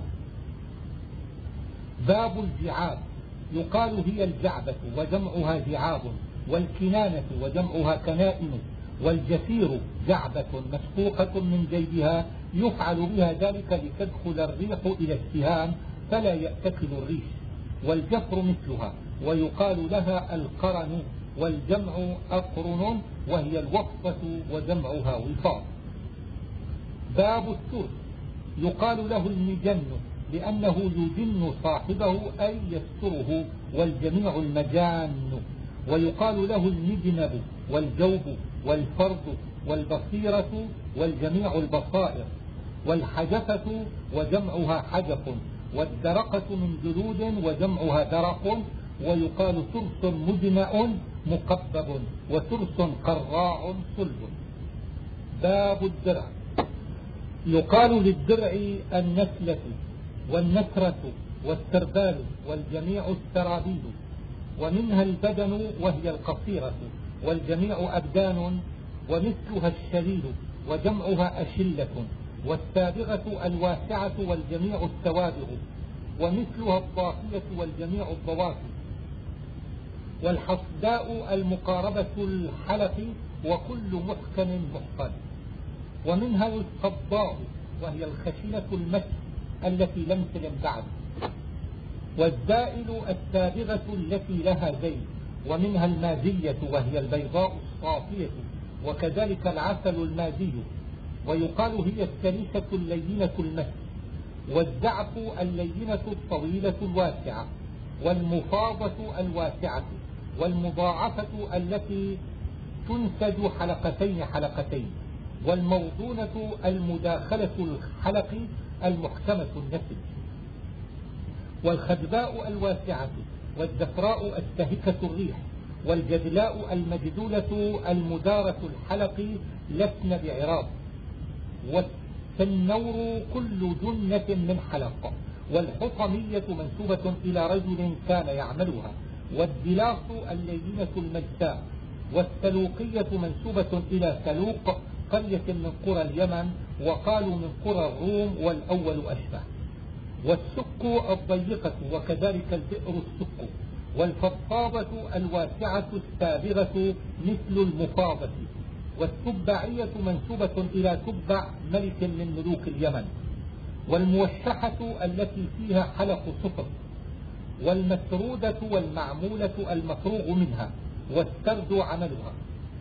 باب الجعاب. يقال هي الجعبة وجمعها جعاب، والكنانة وجمعها كنائن، والجفير جعبة مسقوقة من جيبها يفعل بها ذلك لتدخل الريح إلى السهام فلا يأتكل الريش، والجفر مثلها، ويقال لها القرن، والجمع أقرن، وهي الوقفة وجمعها وفاض. باب الترس. يقال له المجن لأنه يجن صاحبه أي يستره، والجميع المجان. ويقال له المجنب والجوب والفرد والبصيرة، والجميع البصائر. والحجفة وجمعها حجف، والدرقة من جلود وجمعها درق. ويقال ترس مجمع مقبب، وترس قراع صلب. باب الدرع. يقال للدرع النسلة والنسرة والسربال، والجميع السرابيل. ومنها البدن وهي القصيرة، والجميع أبدان، ومثلها الشليل وجمعها أشلة. والسابغة الواسعة والجميع السوابغ، ومثلها الضافية والجميع الضوافي. والحصداء المقاربة الحلق، وكل محكم محقن. ومنها القضاء وهي الخشنة المس التي لم تلم بعد. والزائل السابغة التي لها زيت. ومنها المازية وهي البيضاء الصافية، وكذلك العسل المازي. ويقال هي السلسة اللينة المس. والزعف اللينة الطويلة الواسعة، والمفاضة الواسعة، والمضاعفة التي تنسج حلقتين حلقتين. والموضونة المداخلة الحلق المحكمة النسج. والخدباء الواسعة، والزفراء السهكة الريح، والجدلاء المجدولة المدارة الحلق لسن بعراض. والسنور كل جنة من حلق. والحطمية منسوبة إلى رجل كان يعملها. والدلاص اللينة المجساء. والسلوقية منسوبة إلى سلوق قرية من قرى اليمن، وقالوا من قرى الروم، والأول أشبه. والسك الضيقة، وكذلك البئر السك. والفضفاضة الواسعة السابغة مثل المفاضة. والتبعية منسوبة إلى تبع ملك من ملوك اليمن. والموشحة التي فيها حلق صفر. والمسرودة والمعمولة المفروغ منها، والسرد عملها.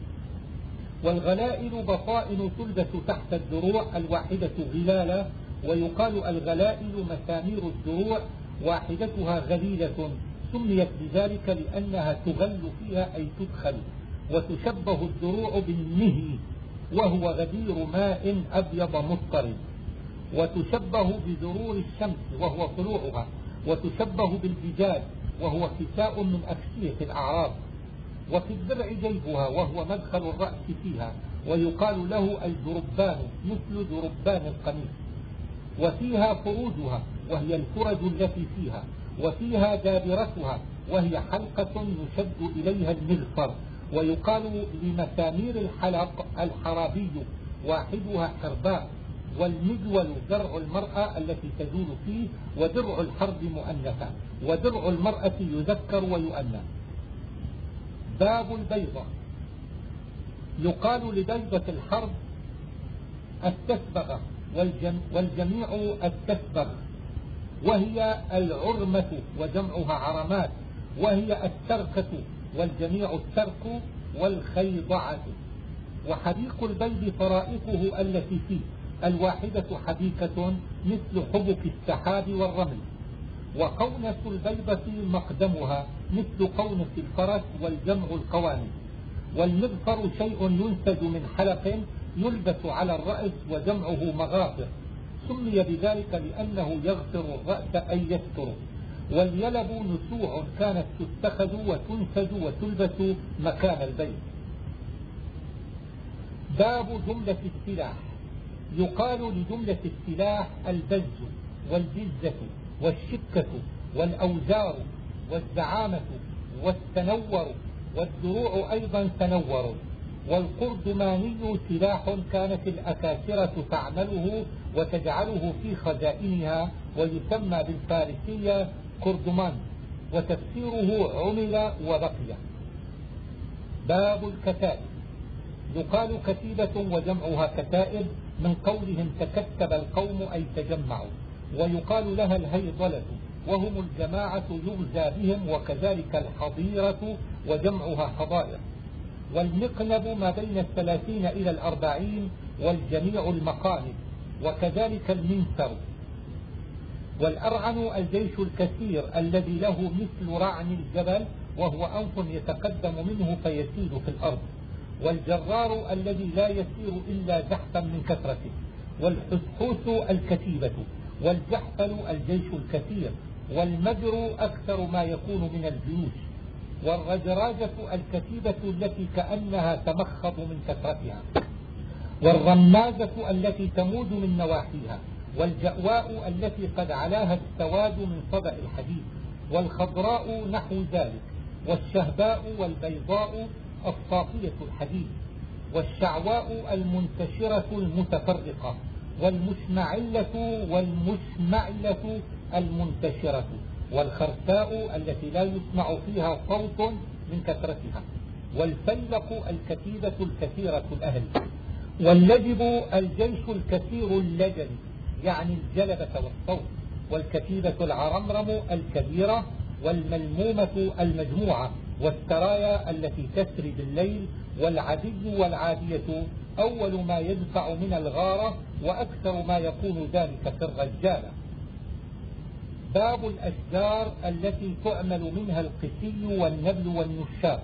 والغلائل بطائن تلبس تحت الدروع الواحدة غلالة. ويقال الغلائل مسامير الدروع واحدتها غليلة، سميت بذلك لأنها تغل فيها أي تدخل. وتشبه الدروع بالنهي وهو غدير ماء أبيض مضطرب. وتشبه بدرور الشمس وهو طلوعها. وتشبه بالبجاد وهو كساء من أكسية الأعراب. وفي الدرع جيبها وهو مدخل الرأس فيها، ويقال له الجربان مثل جربان القميص. وفيها فروجها وهي الفرج التي فيها. وفيها دابرتها وهي حلقة يشد إليها المغفر. ويقال لمسامير الحلق الحرابي، واحدها حرباء. والمجول درع المرأة التي تزول فيه، ودرع الحرب مؤنثة، ودرع المرأة يذكر ويؤنث. باب البيضة. يقال لبيضة الحرب التسبغة، والجميع التسبغ، وهي العرمة وجمعها عرمات. وهي التركة والجميع الترك، والخيضعة. وحديق البيض فرائقه التي فيه، الواحدة حبيكة مثل حبك السحاب والرمل. وقونس البيضة مقدمها مثل قونس الفرس، والجمع القوانس. والمغفر شيء ينسج من حلق يلبس على الرأس، وجمعه مغافر، سمي بذلك لأنه يغفر الرأس أي يستره. واليلب نسوع كانت تتخذ وتنسج وتلبس مكان البيت. باب جملة السلاح. يقال لجملة السلاح البز والجزة والشكة والأوزار والزعامة والتنور، والدروع أيضا تنور. والقردماني سلاح كانت الأكاسرة تعمله وتجعله في خزائنها، ويسمى بالفارسية قردمان، وتفسيره عمل وبقي. باب الكتائب. يقال كتيبة وجمعها كتائب من قولهم تكتب القوم أي تجمعوا. ويقال لها الهيضلة وهم الجماعة يغزى بهم، وكذلك الحضيرة وجمعها حضائر. والمقنب ما بين 30 إلى 40، والجميع المقانب، وكذلك المنثر. والأرعن الجيش الكثير الذي له مثل رعن الجبل، وهو أنف يتقدم منه فيسير في الأرض. والجرار الذي لا يسير إلا زحفا من كثرته. والحسحوس الكتيبة. والجحفل الجيش الكثير. والمجر أكثر ما يكون من الجيوش. والرجراجة الكتيبة التي كأنها تمخض من كثرتها. والرمازة التي تمود من نواحيها. والجأواء التي قد علاها السواد من صدأ الحديد. والخضراء نحو ذلك. والشهباء والبيضاء الصافية الحديد. والشعواء المنتشرة المتفرقة. والمشمعلة والمشمعلة المنتشرة. والخرساء التي لا يسمع فيها صوت من كثرتها. والفيلق الكتيبة الكثيرة الأهل. واللجب الجيش الكثير اللجل، يعني الجلبة والصوت. والكتيبة العرمرم الكبيرة. والملمومة المجموعة. والسرايا التي تسري بالليل. والعدي والعادية أول ما يدفع من الغارة، وأكثر ما يكون ذلك في الرجالة. باب الأشجار التي تعمل منها القسي والنبل والنشاب.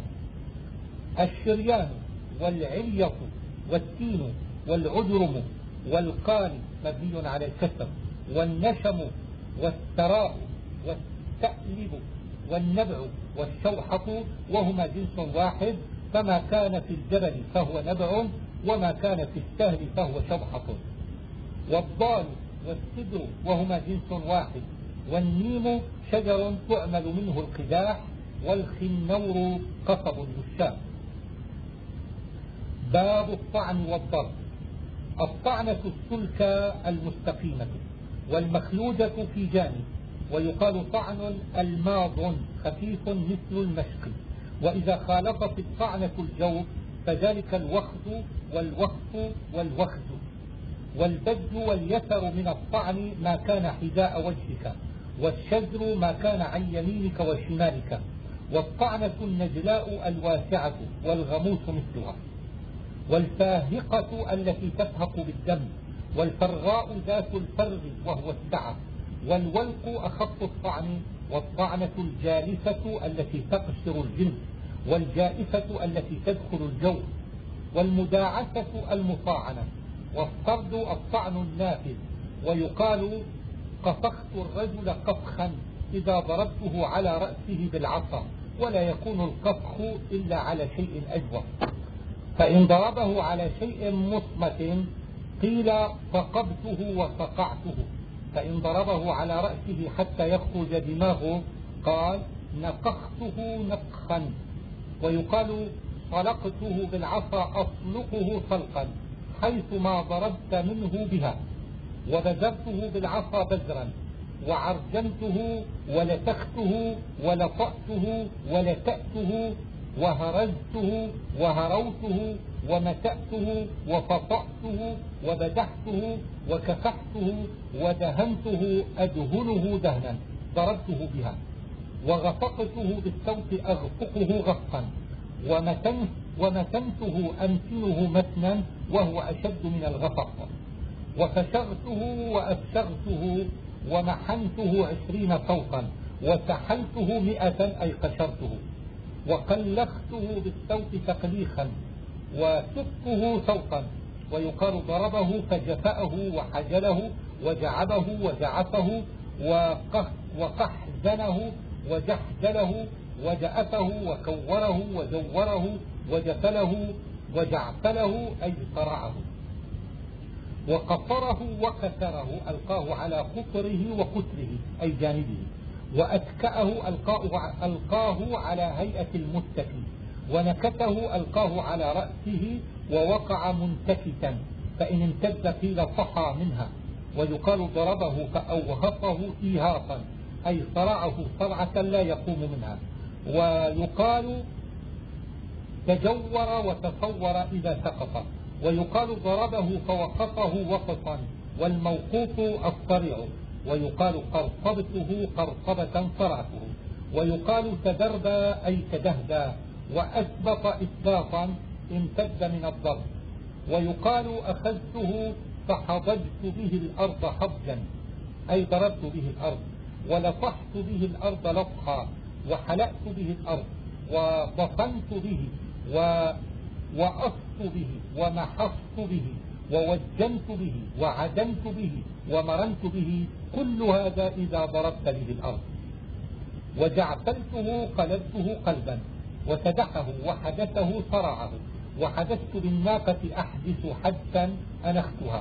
الشريان والعلية والتين والعجرم والقاري مبني على الكسر. والنشم والثراء والتألب والنبع والشوحة، وهما جنس واحد، فما كان في الجبل فهو نبع، وما كان في السهل فهو شوحة. والضال والسدر وهما جنس واحد. والنيم شجر تعمل منه القداح. والخنور قصب النشام. باب الطعن والضرب. الطعنة السلكة المستقيمة، والمخلوجة في جانب. ويقال طعن الماض خفيف مثل المشق. وإذا خالطت الطعنة الجوف فذلك الوخز والوخف والوخز. والبد واليسر من الطعن ما كان حذاء وجهك. والشزر ما كان عن يمينك وشمالك. والطعنة النجلاء الواسعة، والغموس مثلها. والفاهقة التي تفهق بالدم. والفرغاء ذات الفرغ وهو السعة. والولق أخف الطعن. والطعنة الجالفة التي تقشر الجلد. والجائفة التي تدخل الجوف. والمداعسة المطاعنة. والطرد الطعن النافذ. ويقال قفخت الرجل قفخا إذا ضربته على رأسه بالعصا، ولا يكون القفخ إلا على شيء أجوف. فإن ضربه على شيء مصمت قيل فقبته وصقعته. فإن ضربه على رأسه حتى يخرج دماغه قال نقخته نقخا. ويقال طلقته بالعصا أطلقه طلقا حيث ما ضربت منه بها. وبذرته بالعصا بذرا. وعرجمته ولتخته ولطأته ولتأته وهرزته وهروته ومتأته وفطأته وبدحته وكفحته ودهنته أدهنه دهنا ضربته بها. وغفقته بالصوت أغفقه غفقا. ومتنته أمتنه متنا وهو أشد من الغفق. وفشغته وأفشغته ومحنته 20 صوتا وسحلته 100 أي قشرته وقلخته بالصوت تقليخا وسقته صوتا. ويقال ضربه فجفأه وحجله وجعبه وجعفه وقحزنه وجحجله وجأفه وكوره وزوره وجفله وجعفله أي صرعه. وقصره وكسره ألقاه على قطره وقتره أي جانبه. وأتكأه ألقاه على هيئة المتكي. ونكته ألقاه على رأسه ووقع منتكتا فإن امتد قيل صحى منها. ويقال ضربه فأوهقه إيهاقا أي صرعه صرعة لا يقوم منها. ويقال تجور وتصور إذا سقط. ويقال ضربه فوقفه وقفا والموقوف الصرع. ويقال قرصبته قرصبة صرعته. ويقال تدربى أي تدهدى وأسبط إسباطا امتد من الضرب. ويقال أخذته فحضجت به الأرض حضجا أي ضربت به الأرض. ولطحت به الأرض لطحا وحلأت به الأرض وضفنت به وأصت به ومحصت به ووجنت به وعدنت به ومرنت به كل هذا إذا ضربت به الأرض. وجعفلته قلبته قلبا وسدحه وحدثه صرعه. وحدثت بالناقة أحدث حدثا أنختها.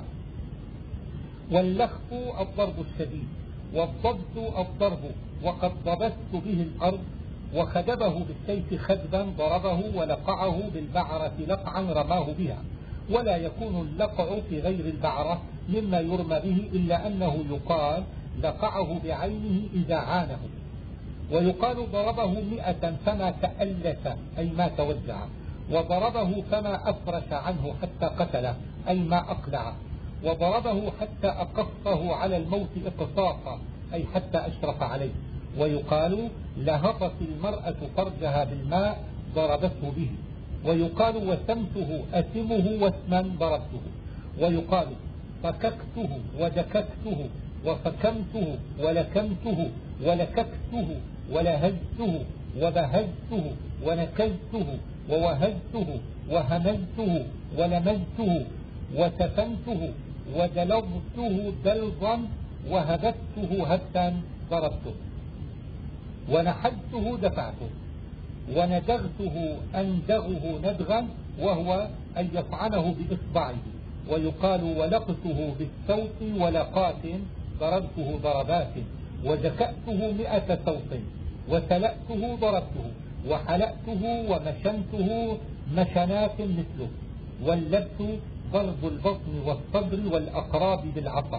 واللخف الضرب الشديد والضبط الضرب. وقد ضبست به الأرض. وخدبه بالسيف خدبا ضربه ولقعه بالبعرة لقعا رماه بها. ولا يكون اللقع في غير البعرة مما يرمى به إلا أنه يقال لقعه بعينه إذا عانه. ويقال ضربه 100 فما تألس أي ما توجع. وضربه فما أفرش عنه حتى قتله أي ما أقلع. وضربه حتى أقصه على الموت إقصاصا أي حتى أشرف عليه. ويقال لهطت المرأة فرجها بالماء ضربته به. ويقال وسمته أسمه واسما ضربته. ويقال فككته ودككته وفكمته ولكمته ولككته ولهزته وبهزته ونكزته ووهزته وهمزته ولمزته وسفنته ودلظته دلظا وهبته هبتا ضربته. ونحدته دفعته. وندغته أندغه ندغا وهو أن يطعنه بإصبعه. ويقال ولقته بالسوط ولقات ضربته ضربات. وزكأته 100 سوط. وسلأته ضربته. وحلأته ومشنته مشنات مثله. واللبس ضرب البطن والصدر والأقراب بالعصا.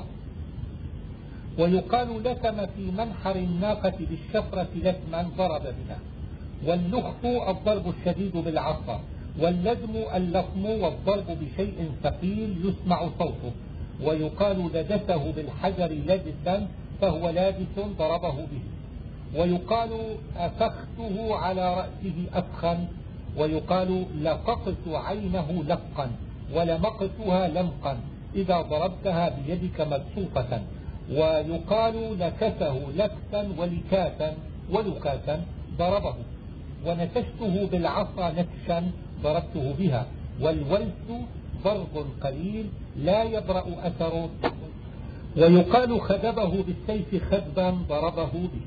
ويقال لثم في منحر الناقة بالشفرة لثما ضرب بها. واللخف الضرب الشديد بالعصا. واللدم اللطم والضرب بشيء ثقيل يسمع صوته. ويقال لدسه بالحجر لدسا فهو لابس ضربه به. ويقال أفخته على رأسه أفخا. ويقال لققت عينه لقا ولمقتها لمقا إذا ضربتها بيدك مبسوطة. ويقال لكسه لكسا ولكاسا ولكاسا ضربه. ونتشته بالعصا نتشا ضربته بها. والولس ضرب قليل لا يبرأ أثره. ويقال خدبه بالسيف خدبا ضربه به.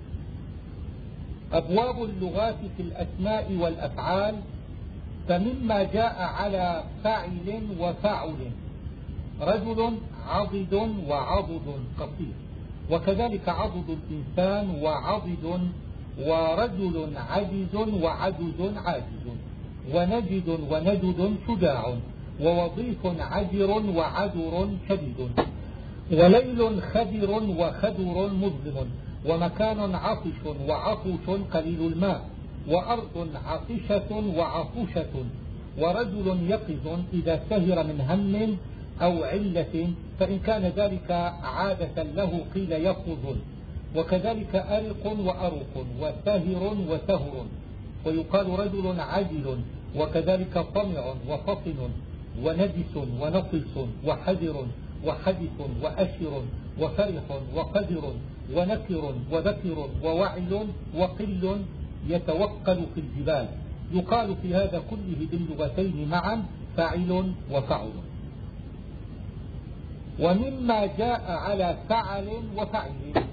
أبواب اللغات في الأسماء والأفعال. فمما جاء على فاعل وفاعل رجل عضد وعضد قصير. وكذلك عضد الإنسان وعضد. ورجل عجز وعجز عاجز. ونجد وندد شجاع. ووظيف عجر وعذر شديد. وليل خدر وخدر مظلم. ومكان عطش وعطش قليل الماء. وأرض عطشة وعطشة. ورجل يقظ إذا سهر من هم أو علة فإن كان ذلك عادة له قيل يقظ. وكذلك أرق وأرق وسهر وسهر. ويقال رجل عجل. وكذلك طمع وفطن ونجس ونطس وحذر وحدث وأشر وفرح وقدر ونكر وذكر ووعل وقل يتوقل في الجبال. يقال في هذا كله باللغتين معا فعل وفعل. ومما جاء على فعل وفعل: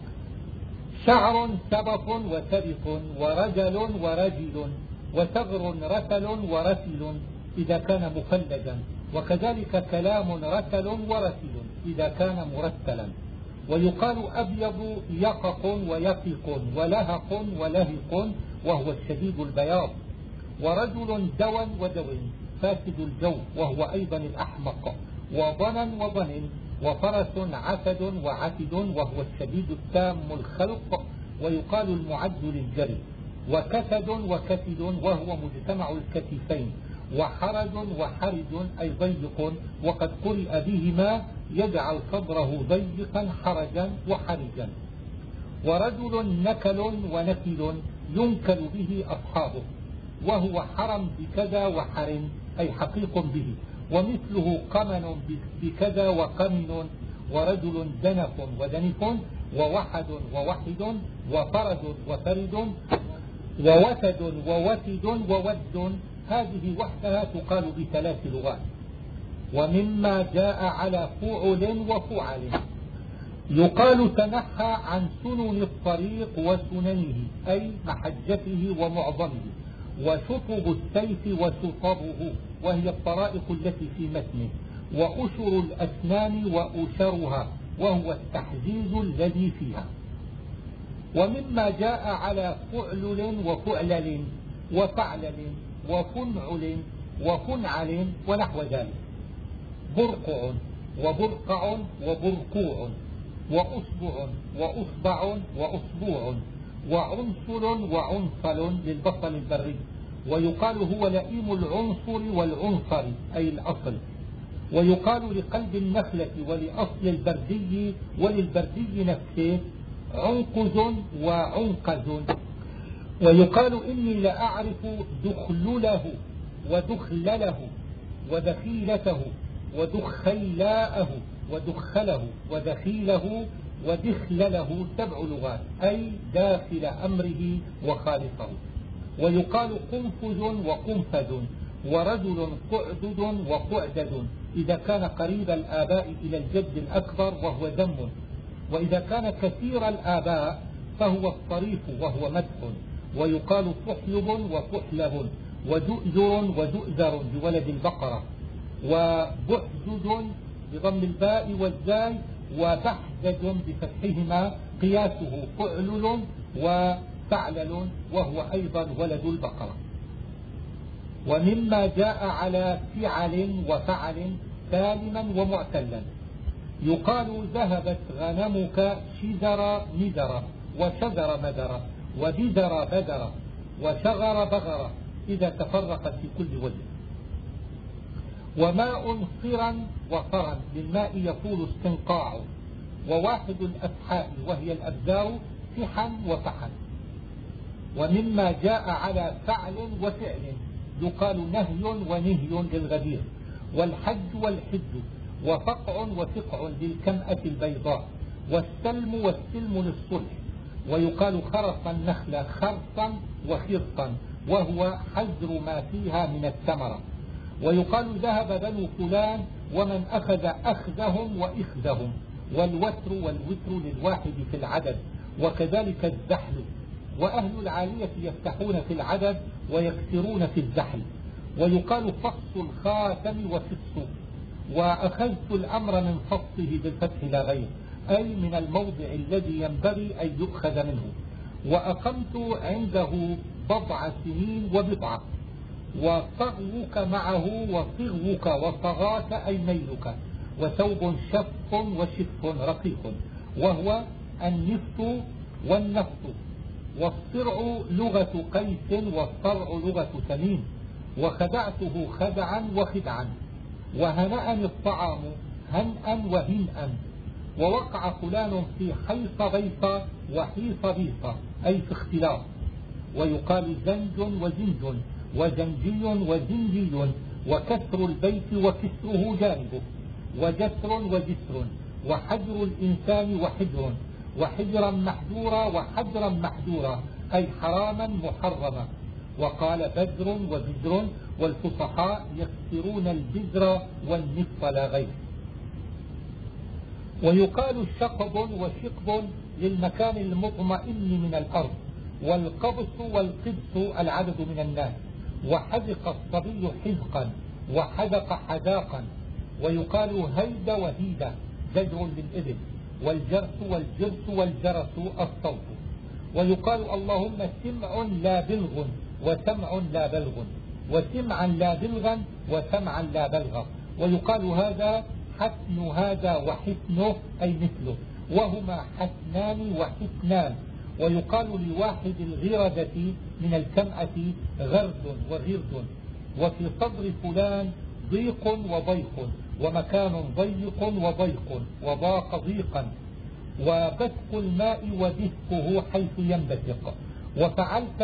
شعر سبط وسبط، ورجل ورجل، وثغر رتل ورتل إذا كان مفلجا، وكذلك كلام رتل ورتل إذا كان مرتلا. ويقال أبيض يقق ويقق، ولهق ولهق وهو الشديد البياض. ورجل دوا ودو فاسد الجو وهو أيضا الأحمق. وضنا وضن، وفرس عسد وعتد وهو الشديد التام الخلق ويقال المعد للجري. وكسد وكسد وهو مجتمع الكتفين. وحرج وحرج أي ضيق، وقد قرئ بهما يجعل صدره ضيقا حرجا وحرجا. ورجل نكل ونكل ينكل به أصحابه، وهو حرم بكذا وحرم أي حقيق به، ومثله قمن بكذا وقمن. ورجل دنف ودنف، ووحد ووحد، وفرد وفرد، ووتد ووتد وود. هذه وحدها تقال بثلاث لغات. ومما جاء على فعل وفعل: يقال تنحى عن سنن الطريق وسننه أي محجته ومعظمه. وشطب السيف وشطبه وهي الطرائق التي في متنه. وأشر الأسنان وأشرها وهو التحزيز الذي فيها. ومما جاء على فعلل وفعلل وفعلل وفنعل وفنعل ونحو ذلك: برقع وبرقع وبرقوع، وأصبع وأصبع وأصبوع، وعنصل وعنصل للبصل البري. ويقال هو لئيم العنصر والعنصر أي الأصل. ويقال لقلب النخلة ولأصل البردي وللبردي نفسه عنقز وعنقز. ويقال إني لأعرف دخلله ودخلله ودخيلته ودخيلاءه ودخله ودخيله ودخلله 7 لغات أي داخل أمره وخالصه. ويقال قنفذ وقنفذ، ورجل قعدد وقعدد إذا كان قريب الآباء إلى الجد الأكبر وهو ذم. وإذا كان كثير الآباء فهو الطريف وهو مدح. ويقال صحلب وصحلب، ودؤذر ودؤذر بولد البقرة، وبحجج بضم الباء والزاي، وبحجج بفتحهما قياسه فعلل وفعلل وهو أيضا ولد البقرة. ومما جاء على فعل وفعل سالما ومعتلا: يقال ذهبت غنمك شذر مدر، وشذر مدر، وبذر بدر، وشغر بغر إذا تفرقت في كل وجه. وماء صرا وصرا للماء يطول استنقاعه. وواحد الأفحاء وهي الأبزار فحا وفحا. ومما جاء على فعل وفعل: يقال نهي ونهي للغدير، والحج والحج، وفقع وفقع للكمأة البيضاء، والسلم والسلم للصلح. ويقال خرص النخل خرصا وخرصا وهو حزر ما فيها من الثمرة. ويقال ذهب بنو فلان، ومن أخذ أخذهم وإخذهم. والوتر والوتر للواحد في العدد، وكذلك الزحل. وأهل العالية يفتحون في العدد ويكسرون في الزحل. ويقال فص الخاتم وفص، وأخذت الأمر من فصه بالفتح لا غير أي من الموضع الذي ينبغي أن يؤخذ منه. وأقمت عنده 7 سنين وبضعة. وصغوك معه وصغوك وصغاك أي ميلك. وثوب شف وشف رقيق وهو النفط والنفط. والصرع لغة قيس، والصرع لغة تميم. وخدعته خدعا وخدعا. وهنأني الطعام هنأ وهنأ. ووقع فلان في حيص بيص وحيص بيص أي في اختلاط. ويقال زنج وزنج وزنجي وزنجي، وكسر البيت وكسره جانبه. وجسر وجسر، وحجر الإنسان وحجر، وحجرا محجورا وحجرا محجورا، أي حراما محرما. وقال بذر وبذر، والفصحاء يكسرون البذر والنصف لا غير. ويقال شقب وشقب للمكان المطمئن من الأرض، والقبس والقبس العدد من الناس. وحذق الصبي حذقا، وحذق حذاقا. ويقال هيد وهيد زجر للإبل، والجرس والجرس والجرس الصوت. ويقال اللهم سمع لا بلغ، وسمع لا بلغ، وسمعا لا بلغا، وسمعا لا بلغ. ويقال هذا حسن هذا وحسنه أي مثله، وهما حسنان وحسنان. ويقال لواحد الغردة من الكمأة غرد وغرد. وفي صدر فلان ضيق وضيق، ومكان ضيق وضيق، وضاق ضيقا. وبثق الماء ودفقه حيث ينبثق. وفعلت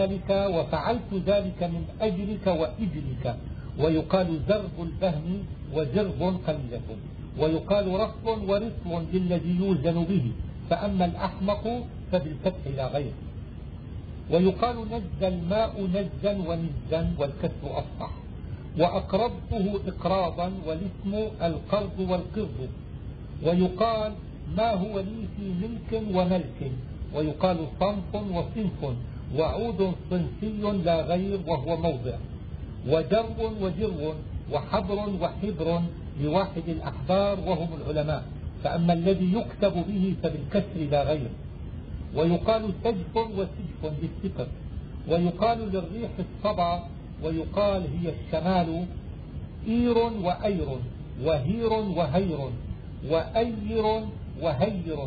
ذلك من أجلك وإجلك. ويقال زرب الفهم وزرب قليلة. ويقال رطل ورطل للذي يوزن به، فأما الأحمق فبالفتح لا غير. ويقال نز الماء نزا ونزا، والكسر أصح. وأقرضته إقراضا، والاسم القرض والقرض. ويقال ما هو لي في ملك وملك. ويقال صنف وصنف، وعود صنفي لا غير وهو موضع. وجر وجر، وحبر وحبر لواحد الأحبار وهم العلماء، فأما الذي يكتب به فبالكسر لا غير. ويقال سجف وسجف بالسكر. ويقال للريح الصبا، ويقال هي الشمال. إير وأير، وهير وهير، وأير وهير.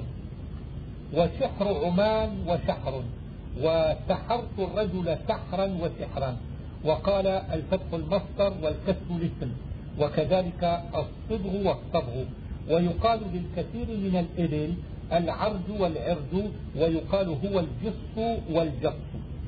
وشحر عمان وشحر. وسحرت الرجل سحرا وسحرا. وقال الفتح المصدر والكسر الاسم، وكذلك الصبغ والصبغ. ويقال للكثير من الإبل العرج والعرج، ويقال هو الجص والجص.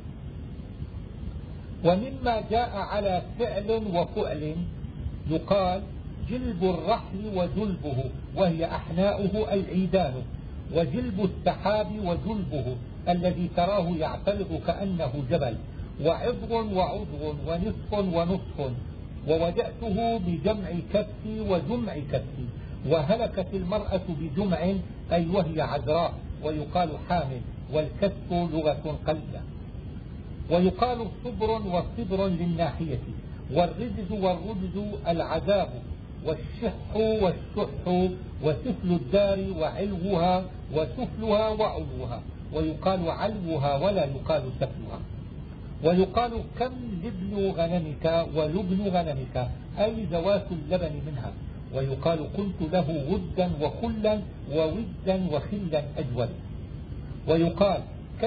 ومما جاء على فعل وفعل يقال جلب الرحل وجلبه، وهي أحناؤه أي عيدانه. وجلب السحاب وجلبه الذي تراه يعترض كأنه جبل. وعضغ وعضغ، ونصف ونصف. ووجأته بجمع كفي وجمع كفي. وهلكت المرأة بجمع أي وهي عذراء، ويقال حامل، والكسف لغة قليلة. ويقال صبر وصبر للناحية. والرجز والرجز العذاب. والشح والشح، وسفل الدار وعلوها، وسفلها وعلوها. ويقال علوها ولا يقال سفلها. ويقال كم لبن غنمك ولبن غنمك، أي ذوات اللبن منها. ويقال كنت له ودا وخلا، وودا وخلا أجود. ويقال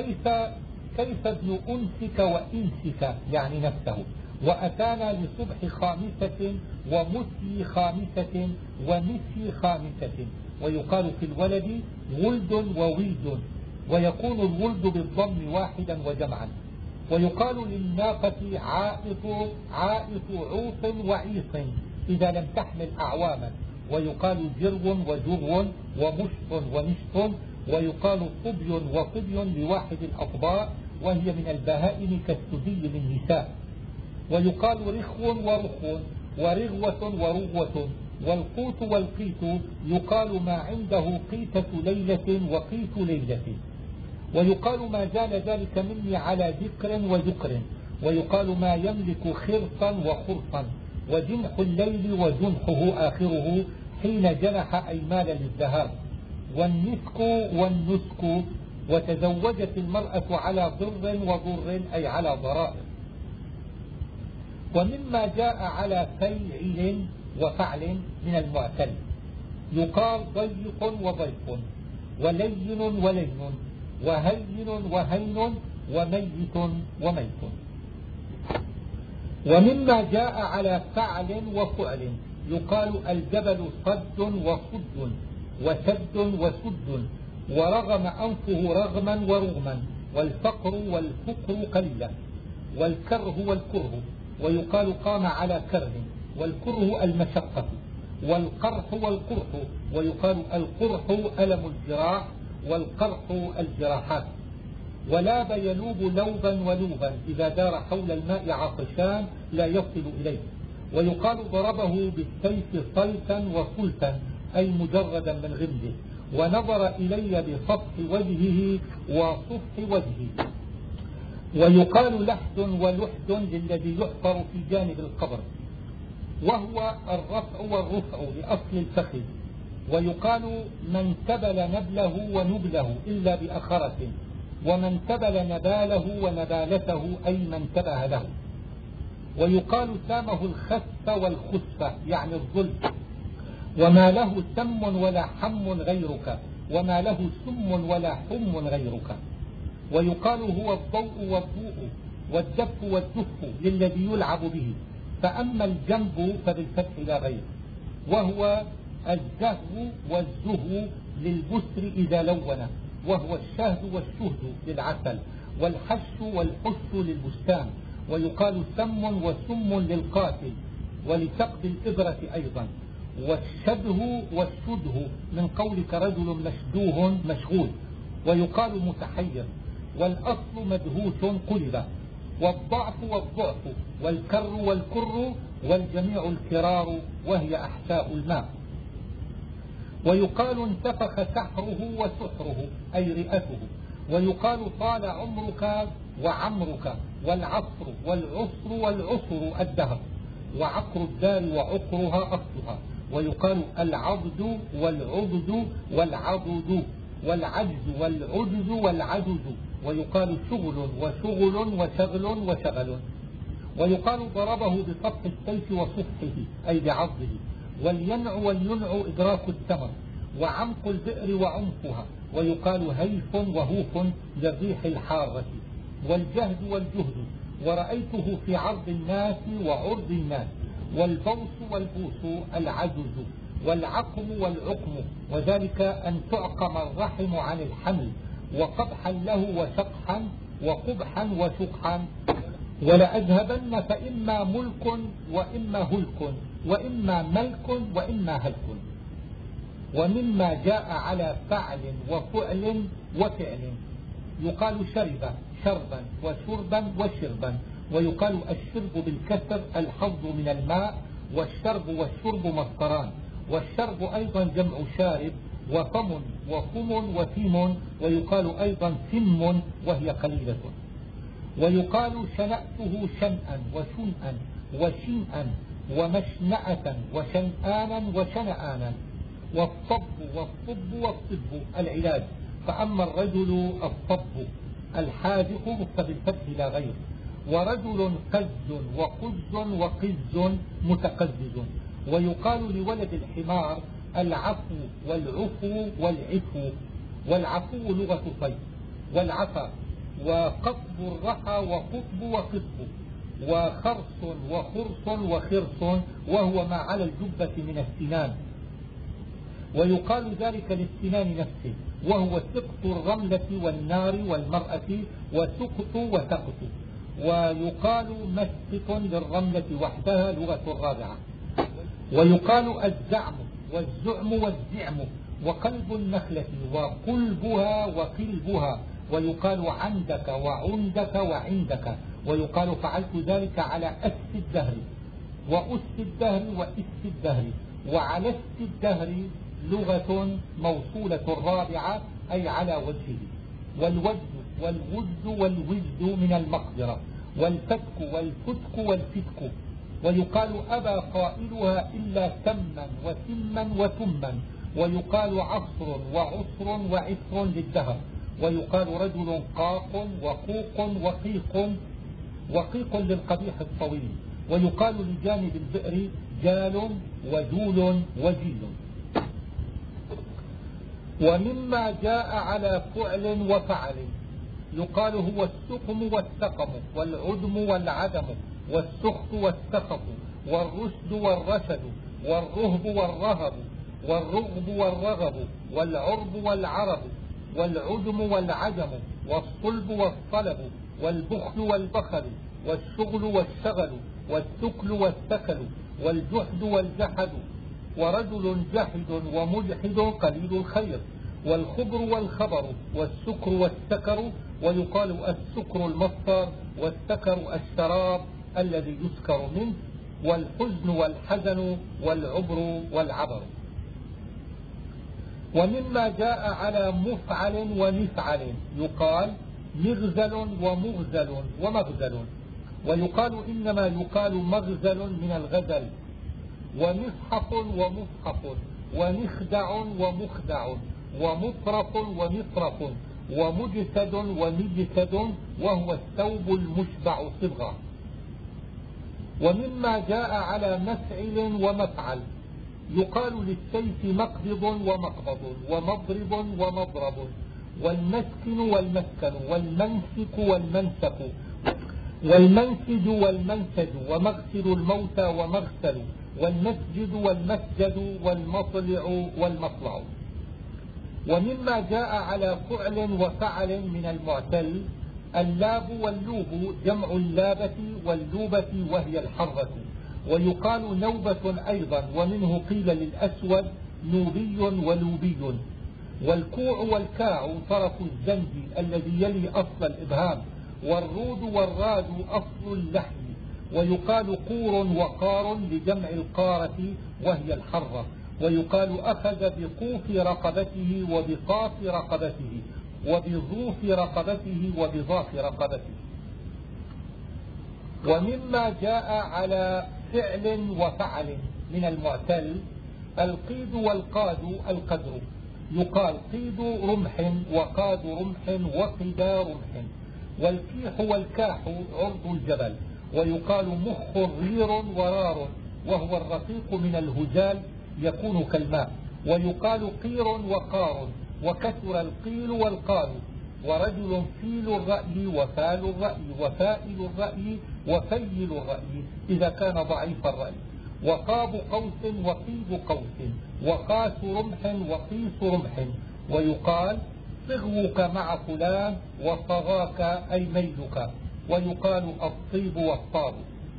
كيف ابن أنسك وإنسك، يعني نفسه. وأتانا لصبح خامسة، ومسي خامسة، ونسي خامسة. ويقال في الولد ولد وولد، ويكون الولد بالضم واحدا وجمعا. ويقال للناقة عائط عوط وعيط إذا لم تحمل أعواما. ويقال جرو وجرو، ومشط ومشط. ويقال طبي وطبي لواحد الأطباء، وهي من البهائم كالسدي للنساء. ويقال رخو ورخو، ورغوة ورغوة. والقوت والقيت يقال ما عنده قيتة ليلة وقيت ليلة. ويقال ما زال ذلك مني على ذكر وذكر. ويقال ما يملك خرصا وخرصا. وجنح الليل وجنحه آخره حين جنح أي مال للذهاب. والنسك والنسك. وتزوجت المرأة على ضر وضر، أي على ضرائر. ومما جاء على فيعل وفعل من المعتل يقال ضيق وضيق، ولين ولين، وهين وهين، وميت وميت. ومما جاء على فعل وفعل يقال الجبل صد وصد، وسد وسد. ورغم أنفه رغما ورغما. والفقر والفقر قلة. والكره والكره. ويقال قام على كره، والكره المشقة. والقرح والقرح، ويقال القرح ألم الجراح والقرح الجراحات. ولاب يلوب لوبا ولوبا إذا دار حول الماء عطشان لا يصل إليه. ويقال ضربه بالسيف صلتا وصلتا أي مجردا من غمده، ونظر إلي بسطح وجهه وصفح وجهه. ويقال لحد ولحد للذي يحفر في جانب القبر، وهو الرفع والرفع لأصل الفخذ. ويقال من تبل نبله ونبله إلا بأخرة، ومن تبل نباله ونبالته أي من تبه له. ويقال سامه الخس والخسة يعني الظلم، وما له سم ولا حم غيرك، وما له سم ولا حم غيرك. ويقال هو الضوء والضوء والدف والدف للذي يلعب به، فأما الجنب فبالفتح لا غير. وهو الزهو والزهو للبسر إذا لونه، وهو الشهد والشهد للعسل، والحش والحش للبستان. ويقال سم وسم للقاتل ولثقب الإبرة أيضا. والشده والشده من قولك رجل مشدوه مشغول. ويقال متحير. والأصل مدهوش قلب. والضعف والضعف والكر والكر والجميع الكرار، وهي أحساء الماء. ويقال انتفخ سحره وسحره أي رئته. ويقال طال عمرك وعمرك، والعصر والعسر والعسر الدهر، وعقر الدار وعقرها أصلها. ويقال العضد والعضد والعضد، والعجز والعجز والعجز. ويقال شغل وشغل وشغل وشغل. ويقال ضربه بسطح السيف وصفحه أي بعضه. والينع والينع إدراك الثمر، وعمق البئر وعمقها. ويقال هيف وهوف للريح الحارة. والجهد والجهد، ورأيته في عرض الناس وعرض الناس. والبوس والبوس العجز. والعقم والعقم، وذلك أن تعقم الرحم عن الحمل، وقبحا له وشقحا وقبحا وشقحا. ولأذهبن فإما ملك وإما هلك، وإما ملك وإما هلك. ومما جاء على فعل وفعل وفعل، يقال شرب شربا وشربا وشربا. ويقال الشرب بالكسر الحظ من الماء، والشرب والشرب مصدران. والشرب أيضا جمع شارب، وفم وفم وفم. ويقال أيضا فم وهي قليلة. ويقال شنأته شنأا وشنأا وشنأا ومشنأة وشنآنا وشنآنا. والصب والصب والصب العلاج. فأما الرجل الصب الحاذق فبالفتح لا غير. ورجل قز وقز وقز متقزز. ويقال لولد الحمار العفو والعفو والعفو. والعفو لغة طيب والعفا. وقطب الرحى وقطب وقطب. وخرص وخرص وخرص، وهو ما على الجبة من السنان. ويقال ذلك للسنان نفسه، وهو سقط الرملة والنار والمرأة، وسقط وسقط. ويقال مسقط للرملة وحدها لغة الرابعة. ويقال الزعم والزعم والزعم. وقلب النخلة وقلبها وقلبها. ويقال عندك وعندك وعندك. ويقال فعلت ذلك على أس الدهر وأس الدهر وإس الدهر. وعلى أس الدهر لغة موصولة الرابعة أي على وجهه. والوجد والوجد والوجد من المقدرة. والفتك والفتك والفتك. ويقال أبى قائلها إلا تما وتما وتما. ويقال عصر وعصر وعصر للدهر. ويقال رجل قاق وقوق وقيق، وقيق للقبيح الطويل. ويقال لجانب البئر جال وجول وجيل. ومما جاء على فعل وفعل، يقال هو السقم والسقم والعدم والعدم والسخط والسخط والرشد والرشد والرهب والرهب والرغب والرغب والعرب والعرب والعدم والعدم والصلب والصلب والبخل والبخل والشغل والشغل والثكل والثكل والجحد والجحد ورجل جحد وملحد قليل الخير، والخبر والخبر، والسكر والسكر، ويقال السكر المصدر، والسكر الشراب الذي يسكر منه، والحزن والحزن، والعبر والعبر. ومما جاء على مفعل ومفعل يقال مغزل ومغزل ومغزل، ويقال إنما يقال مغزل من الغزل، ومصحف ومصحف، ومخدع ومخدع، ومطرف ومطرف، ومجسد ومجسد، وهو الثوب المشبع صبغة. ومما جاء على مفعل ومفعل يقال للسيف مقبض ومقبض، ومضرب ومضرب، والمسكن والمسكن، والمنسك والمنسك، والمنسج والمنسج، ومغسل الموتى ومغسل، والمسجد والمسجد، والمطلع والمطلع. ومما جاء على فعل وفعل من المعتل اللاب واللوب جمع اللابة واللوبة وهي الحرة، ويقال نوبة أيضا، ومنه قيل للأسود نوبي ولوبي. والكوع والكاع طرف الزنج الذي يلي أصل الإبهام، والرود والراد أصل اللحم، ويقال قور وقار لجمع القارة وهي الحرة، ويقال أخذ بقوف رقبته وبقاف رقبته وبظوف رقبته وبظاف رقبته. ومما جاء على فعل وفعل من المعتل القيد والقاد القدر، يقال قيد رمح وقاد رمح وقدا رمح، والكيح والكاح عرض الجبل، ويقال مخ رير ورار، وهو الرقيق من الهجال يكون كالماء، ويقال قير وقار، وكثر القيل والقال، ورجل فيل الرأي وفال الرأي وفائل الرأي وفيل الرأي إذا كان ضعيف الرأي، وقاب قوس وقيب قوس، وقاس رمح وقيس رمح، ويقال صغوك مع فلان وصغاك أي ميلك، ويقال الطيب والطاب.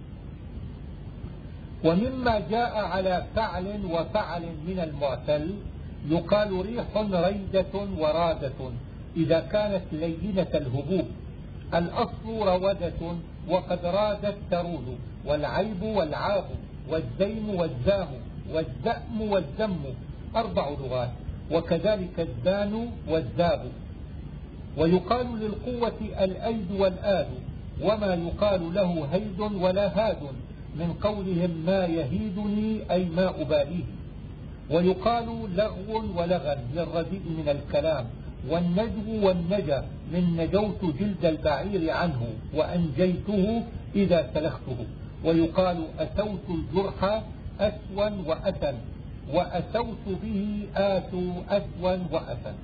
ومما جاء على فعل وفعل من المعتل يقال ريح ريدة ورادة إذا كانت لينة الهبوب، الأصل رودة وقد رادت ترود، والعيب والعاب، والزيم والزام، والزأم والزم 4 لغات، وكذلك الزان والزاب. ويقال للقوة الأيد والآد، وما يقال له هيد ولا هاد من قولهم ما يهيدني أي ما أباليه. ويقال لغو ولغن للرديء من الكلام، والنجو والنجى من نجوت جلد البعير عنه وأنجيته إذا سلخته. ويقال أتوت الجرح أسوا وأسا، وأتوت به آتوا أسوا وأسا.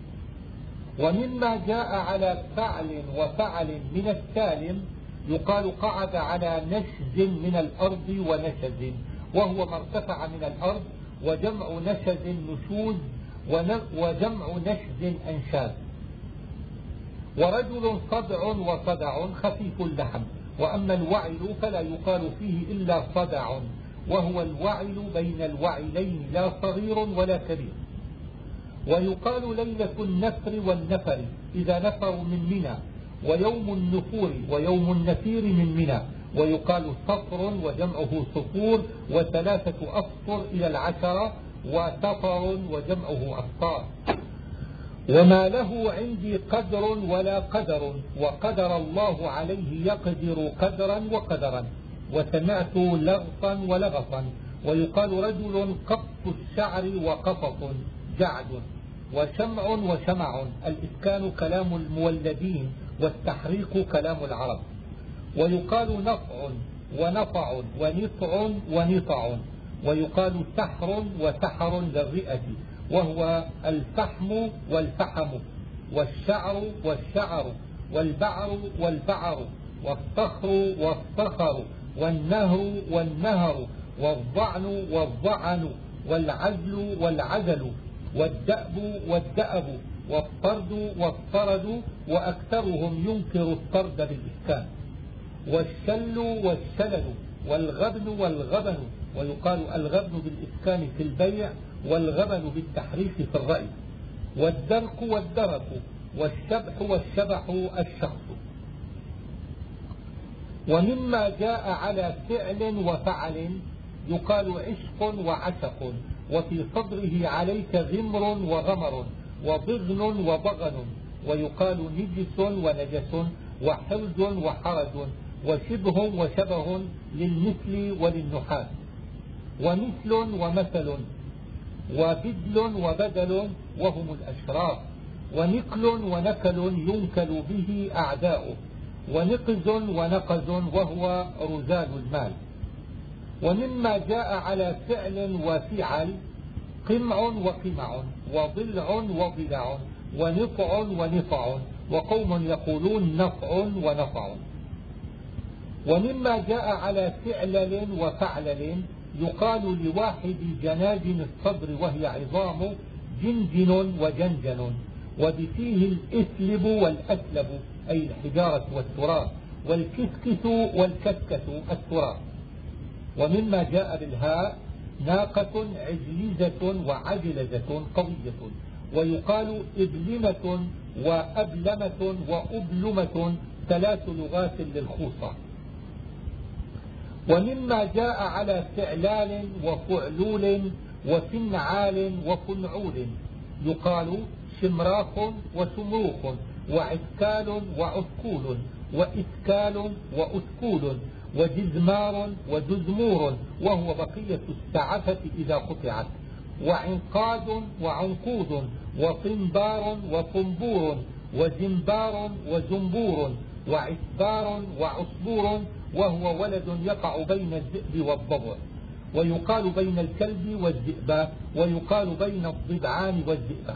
ومما جاء على فعل وفعل من السالم يقال قعد على نشز من الأرض ونشز، وهو ما ارتفع من الأرض، وجمع نشز نشوز، وجمع نشز أنشاز. ورجل صدع وصدع خفيف اللحم، وأما الوعل فلا يقال فيه إلا صدع، وهو الوعل بين الوعلين لا صغير ولا كبير. ويقال ليلة النفر والنفر إذا نفروا من منى، ويوم النفور ويوم النفير من منى، ويقال صفر وجمعه صفور، و3 أسطر إلى 10، وسطر وجمعه أسطار. وما له عندي قدر ولا قدر، وقدر الله عليه يقدر قدرا وقدرا، وسمعت لغطا ولغطا. ويقال رجل قط الشعر وقطط جعد، وشمع وشمع، الإسكان كلام المولدين، والتحريك كلام العرب. ويقال نطع ونطع ونطع ونطع، ويقال سحر وسحر للرئة، وهو الفحم والفحم، والشعر والشعر، والبعر والبعر، والصخر والصخر، والنهر والنهر، والضعن والضعن، والعزل والعزل، والدأب والدأب، والطرد والطرد، وأكثرهم ينكر الطرد بالإسكان. والشل والشلل، والغبن والغبن، ويقال الغبن بالإسكان في البيع والغبن بالتحريف في الرأي. والدرك والدرك والشبح والشبح الشخص. ومما جاء على فعل وفعل يقال عشق وعشق، وفي صدره عليك غمر وغمر وضغن وضغن، ويقال نجس ونجس وحرج وحرج وشبه وشبه للمثل وللنحاس. ومثل ومثل وبدل وبدل وهم الأشراف. ونكل ونكل ينكل به أعداؤه. ونقز ونقز وهو رزال المال. ومما جاء على فعل وفعل قمع وقمع وضلع وضلع ونطع ونطع، وقوم يقولون نطع ونطع. ومما جاء على فعلل وفعلل يقال لواحد جناجن الصدر وهي عظام جنجن وجنجن، وبفيه الإثلب والأثلب أي الحجارة والتراب، والكسكس والكسكس التراب. ومما جاء بالهاء ناقة عجلزة وعجلزة قوية، ويقال إبلمة وأبلمة وأبلمة 3 لغات للخوصة. ومما جاء على فعلال وفعلول وفنعال وفنعول يقال شمراخ وشمروخ وعسكال وعسكول وإسكال وأسكول وجزمار وجزمور وهو بقية السعفة إذا قطعت، وعنقاد وعنقود وطنبار وطنبور وزنبار وزنبور وعسبار وعصبور وهو ولد يقع بين الذئب والضبع، ويقال بين الكلب والذئب، ويقال بين الضبعان والذئب.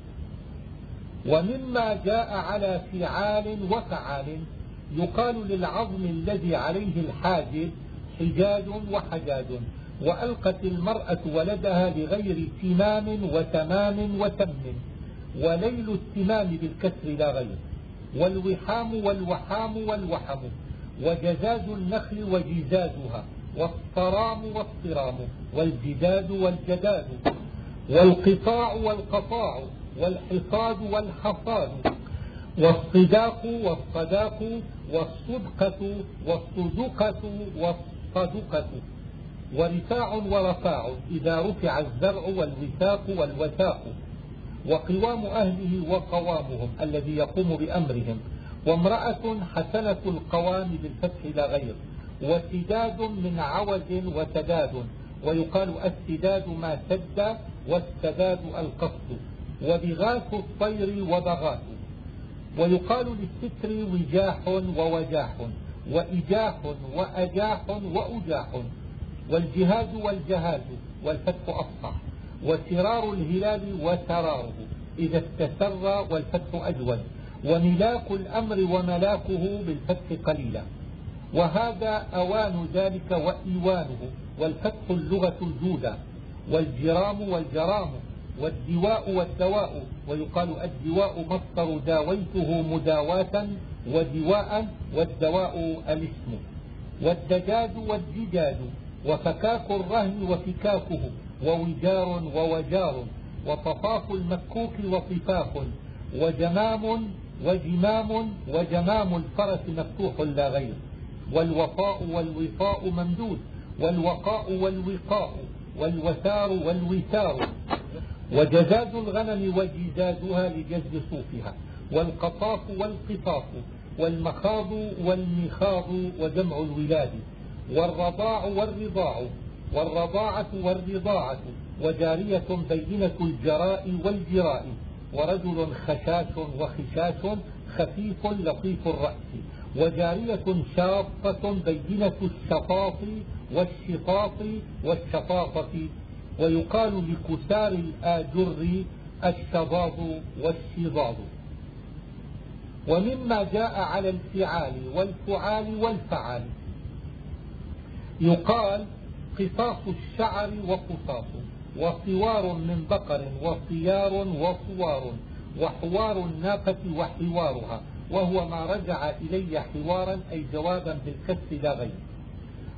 ومما جاء على فعال وفعال يقال للعظم الذي عليه الحاجب حجاج وحجاج. وألقت المرأة ولدها لغير تمام وتمام وتم، وليل التمام بالكسر لا غير. والوحام والوحام والوحم، وجزاز النخل وجزازها، والصرام والصرام، والجداد والجداد، والقطاع والقطاع، والحصاد والحصاد، والصداق والصداق، والصدقة والصدقة والصدقة. ورفاع ورفاع إذا رفع الزرع والوثاق والوثاق. وقوام أهله وقوامهم الذي يقوم بأمرهم. وامرأة حسنة القوام بالفتح لا غير. وسداد من عوز وسداد، ويقال السداد ما سد والسداد القصد. وبغاث الطير وبغاث. ويقال للستر وجاح ووجاح وإجاح وأجاح وأجاح. والجهاد والجهاد والفتح أفصح. وسرار الهلال وسراره إذا استسر والفتح أجود. وملاك الأمر وملاكه بالفتح قليلا. وهذا أوان ذلك وإيوانه، والفتح اللغة الجودة. والجرام والجرام، والدواء والدواء، ويقال الدواء مصدر داويته مداواة ودواء، والدواء الاسم. والدجاج والدجاج، وفكاك الرهن وفكاكه، ووجار ووجار، وطفاف المكوك وطفاف، وجمام وجمام، وجمام الفرس مفتوح لا غير. والوفاء والوفاء ممدود. والوقاء والوقاء، والوثار والوثار. وجزاز الغنم وجزازها لجز صوفها. والقطاف والقطاف، والمخاض والمخاض وجمع الولاد. والرضاع والرضاع، والرضاعة والرضاعة. وجارية بينة الجراء والجراء. ورجل خشاش وخشاش خفيف لطيف الرأس. وجارية شاطة بينة الشطاط والشطاط والشطاطة. ويقال لكسار الآجر الشضاض والشضاض. ومما جاء على الفعال والفعال والفعال يقال قصاص الشعر وقصاص، وصوار من بقر، وصيار وصوار، وحوار الناقة وحوارها، وهو ما رجع إلي حوارا أي جوابا بالكسر لا غير.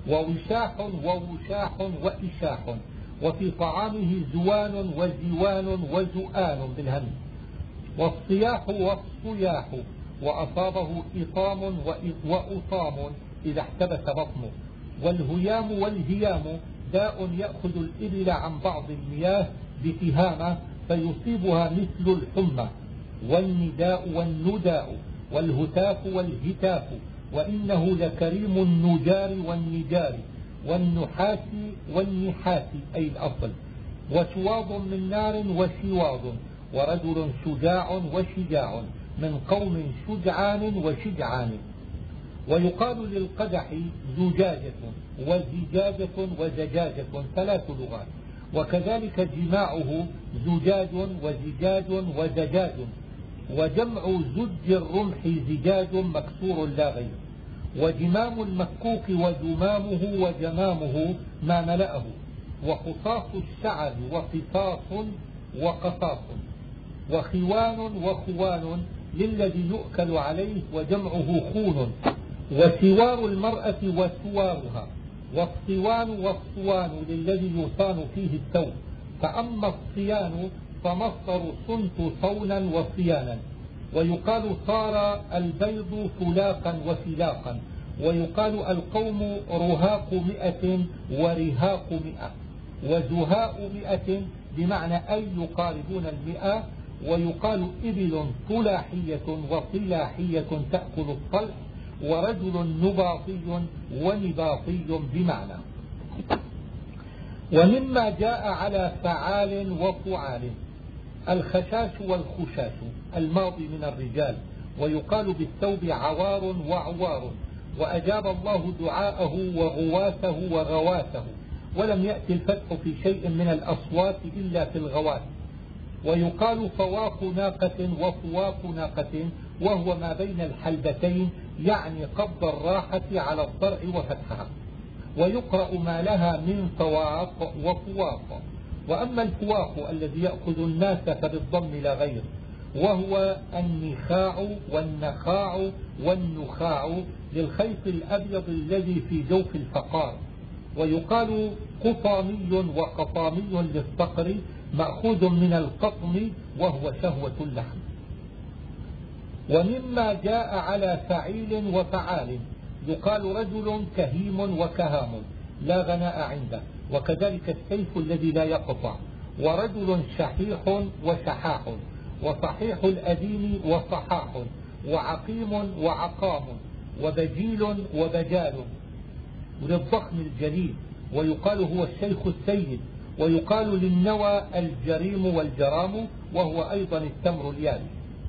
ووشاح ووشاح وإشاح، وفي طعامه زوان وزوان وزؤان بالهم، والصياح والصياح، وأصابه إطام وأطام إذا احتبس بطنه، والهيام والهيام داء يأخذ الإبل عن بعض المياه بتهامة فيصيبها مثل الحمى، والنداء والنداء، والهتاف والهتاف، وإنه لكريم النجار والنجار، والنحاس والنحاس أي الأفضل، وشواظ من نار وشواظ، ورجل شجاع وشجاع من قوم شجعان وشجعان. ويقال للقدح زجاجة وزجاجة وزجاجة 3 لغات، وكذلك جماعه زجاج وزجاج وزجاج، وجمع زج الرمح زجاج مكسور لا غير، وجمام المكوك وجمامه وجمامه ما ملأه، وخصاص الشعر وقصاص وقصاص، وخوان وخوان للذي يؤكل عليه وجمعه خون، وسوار المرأة وسوارها، والصوان والصوان للذي يصان فيه الثوب. فأما الصيان فمصدر صنت صونا وصيانا. ويقال صار البيض فلاقا وفلاقا. ويقال القوم رهاق 100 ورهاق 100 وزهاء 100 بمعنى أي يقاربون 100. ويقال إبل طلاحية وطلاحية تأكل الطلح، ورجل نباطي ونباطي بمعنى. ومما جاء على فعال وفعال الخشاش والخشاش الماضي من الرجال. ويقال بالثوب عوار وعوار. وأجاب الله دعاءه وغواثه وغواثه، ولم يأتي الفتح في شيء من الأصوات إلا في الغواث. ويقال فواق ناقة وفواق ناقة، وهو ما بين الحلبتين، يعني قبض الراحة على الضرع وفتحها. ويقرأ ما لها من فواق وفواق. وأما الفواق الذي يأخذ الناس فبالضم لا غير، وهو النخاع والنخاع والنخاع للخيط الأبيض الذي في جوف الفقار. ويقال قطامي وقطامي للصقر، مأخوذ من القطم وهو شهوة اللحم. ومما جاء على فعيل وفعال يقال رجل كهيم وكهام لا غناء عنده، وكذلك السيف الذي لا يقطع، ورجل شحيح وشحاح، وصحيح الأديم وصحاح، وعقيم وعقام، وبجيل وبجال للضخم الجليل. ويقال هو الشيخ السيد. ويقال للنوى الجريم والجرام، وهو أيضا التمر اليابس.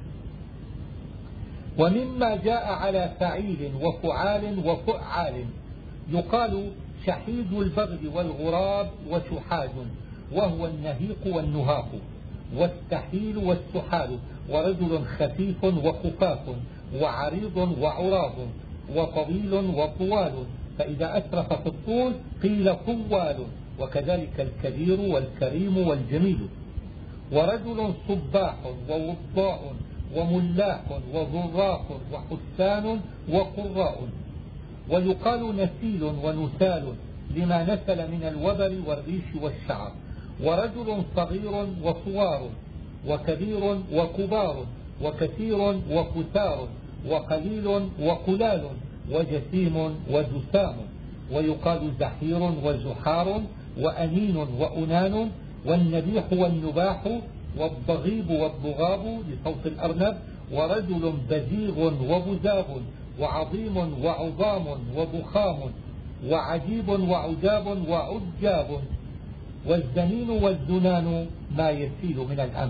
ومما جاء على فعيل وفعال وفعال يقال شحيد البغل والغراب وشحاج، وهو النهيق والنهاق، والسحيل والسحال، ورجل خفيف وخفاف، وعريض وعراض، وطويل وطوال، فإذا أسرف في الطول قيل طوال، وكذلك الكبير والكريم والجميل. ورجل صباح ووضاء وملاح وضراق وحسان وقراء. ويقال نسيل ونسال لما نسل من الوبر والريش والشعر. ورجل صغير وصوار، وكبير وكبار، وكثير وكثار، وقليل وقلال، وجسيم وجسام. ويقال زحير وزحار، وأنين وأنان، والنبيح والنباح، والضغيب والضغاب لصوت الأرنب، ورجل بزيغ وبزاغ، وعظيم وعظام وبخام، وعجيب وعجاب وعجاب. والزنين والزنان ما يسيل من الأنف.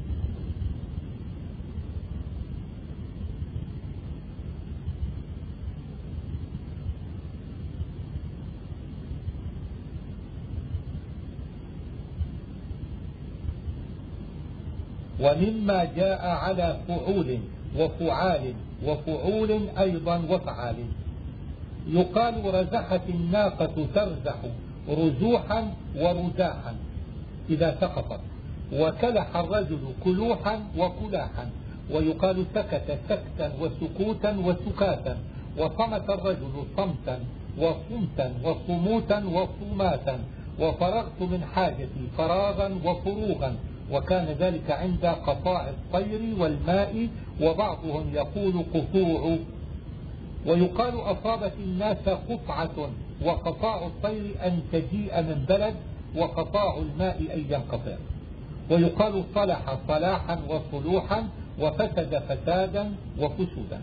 ومما جاء على فعول وفعال وفعول أيضا وفعال يقال رزحت الناقة ترزح رزوحا ورزاحا إذا سقطت، وكلح الرجل كلوحا وكلاحا. ويقال سكت سكتا وسكوتا وسكاتا، وصمت الرجل صمتا وصمتا وصموتا وصماتا، وفرغت من حاجتي فراغا وفروغا، وكان ذلك عند قطاع الطير والماء، وبعضهم يقول قطوع. ويقال أصابت الناس قطعة، وقطاع الطير أن تجيء من بلد، وقطاع الماء أن ينقطع. ويقال صلح صلاحا وصلوحا، وفسد فسادا وفسودا.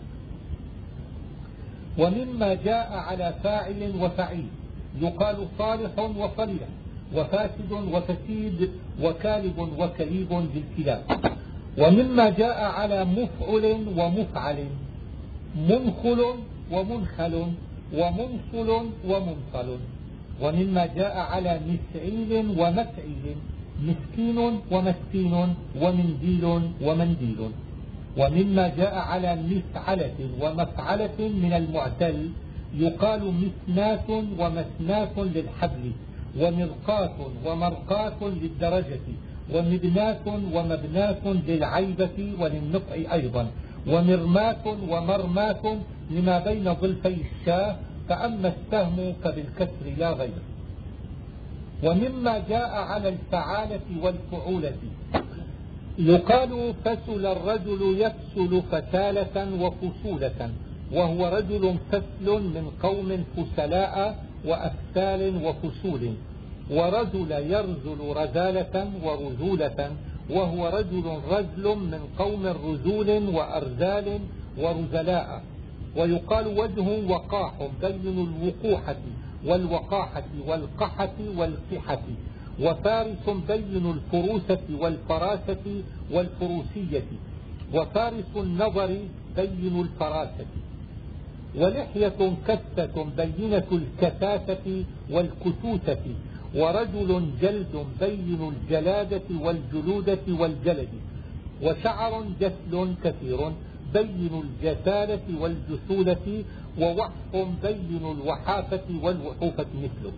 ومما جاء على فاعل وفعيل يقال صالح وصليح، وفاسد وفسيد، وكالب وكليب بالكلاب. ومما جاء على مفعل ومفعل منخل ومنخل ومنصل ومنصل. ومما جاء على مسعيل ومفعيل مسكين ومسكين ومنديل ومنديل. ومما جاء على مفعلة ومفعلة من المعتل يقال مثناة ومثناة للحبل، ومرقاة ومرقاة للدرجة، ومبناة ومبناة للعيبة وللنطع أيضا، ومرماة ومرماة لما بين ظلفي الشاه، فأما السهم فبالكسر لا غير. ومما جاء على الفعالة والفعولة يقال فسل الرجل يفسل فتالة وفسولة، وهو رجل فسل من قوم فسلاء وأفسال وفسول. ورجل يرزل رزالة ورزولة، وهو رجل رزل من قوم رزول وأرزال ورزلاء. ويقال وجه وقاح بين الوقوحة والوقاحة والقحة والقحة. وفارس بين الفروسة والفراسة والفروسية. وفارس النظر بين الفراسة. ولحية كثة بينة الكثاثة والكثوثة. ورجل جلد بين الجلادة والجلودة والجلد. وشعر جسل كثير بين الجسالة والجسولة. ووحف بين الوحافة والوحوفة مثله.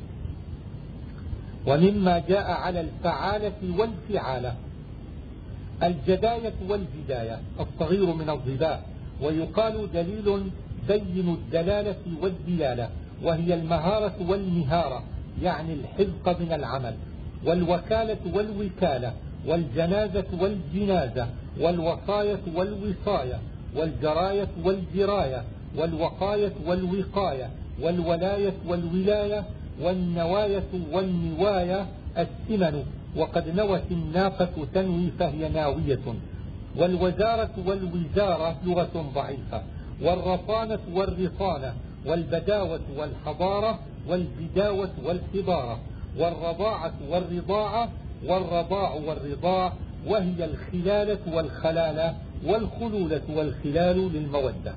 ومما جاء على الفعالة والفعالة الجداية والجداية الصغير من الظباء. ويقال دليل بين الدلالة والدلالة، وهي المهارة والمهارة، يعني الحذق من العمل. والوكالة والوكالة، والجنازة والجنازة، والوصاية والوصاية، والجراية والجراية، والوقاية والوقاية، والولاية والولاية، والنواية والنواية السمن، وقد نوت الناقة تنوي فهي ناوية. والوزارة والوزارة لغة ضعيفة. والرصانة والرصانة، والبداوة والحضارة، والبداوة والحضارة. والرضاعة والرضاعة، والرضاع والرضاع، وهي الخلالة والخلالة، والخلولة والخلال للمودة.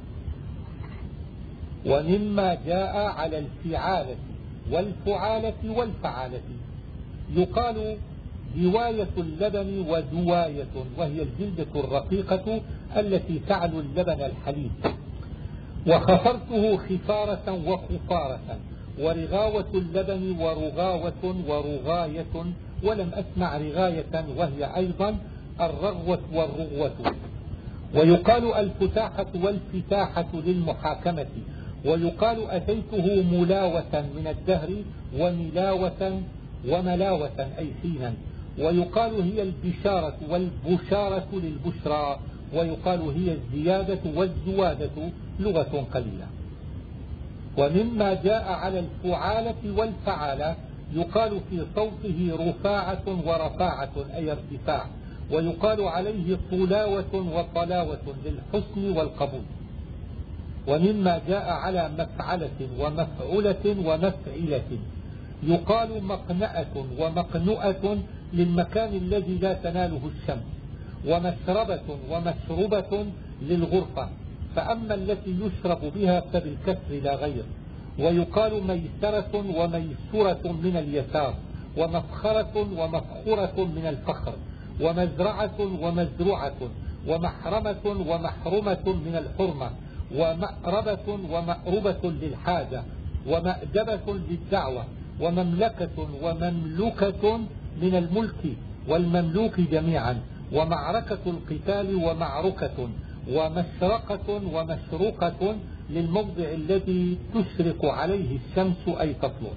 ومما جاء على الفعالة والفعالة والفعالة يقال دواية اللبن ودواية، وهي الجلدة الرقيقة التي تعلو اللبن الحليب. وخفرته خفارة وخفارة. ورغاوة اللبن ورغاوة ورغاية، ولم أسمع رغاية وهي أيضا الرغوة والرغوة. ويقال الفتاحة والفتاحة للمحاكمة. ويقال أتيته ملاوة من الدهر وملاوة وملاوة أي حينا. ويقال هي البشارة والبشارة للبشرى. ويقال هي الزيادة والزوادة لغة قليلة. ومما جاء على الفعالة والفعالة يقال في صوته رفاعة ورفاعة أي ارتفاع. ويقال عليه طلاوة وطلاوة للحسن والقبول. ومما جاء على مفعلة ومفعولة ومفعلة يقال مقنأة ومقنؤة للمكان الذي لا تناله الشمس. ومشربة ومشربة للغرفة، فأما التي يشرب بها فبالكسر لا غير. ويقال ميسرة وميسورة من اليسار، ومفخرة ومفخرة من الفخر، ومزرعة ومزرعة، ومحرمة ومحرمة من الحرمة، ومأربة ومأربة للحاجة، ومأدبة للدعوة، ومملكة ومملكة من الملك والمملوك جميعا، ومعركة القتال ومعركة، ومشرقة ومشرقة للموضع الذي تشرق عليه الشمس أي تطلع.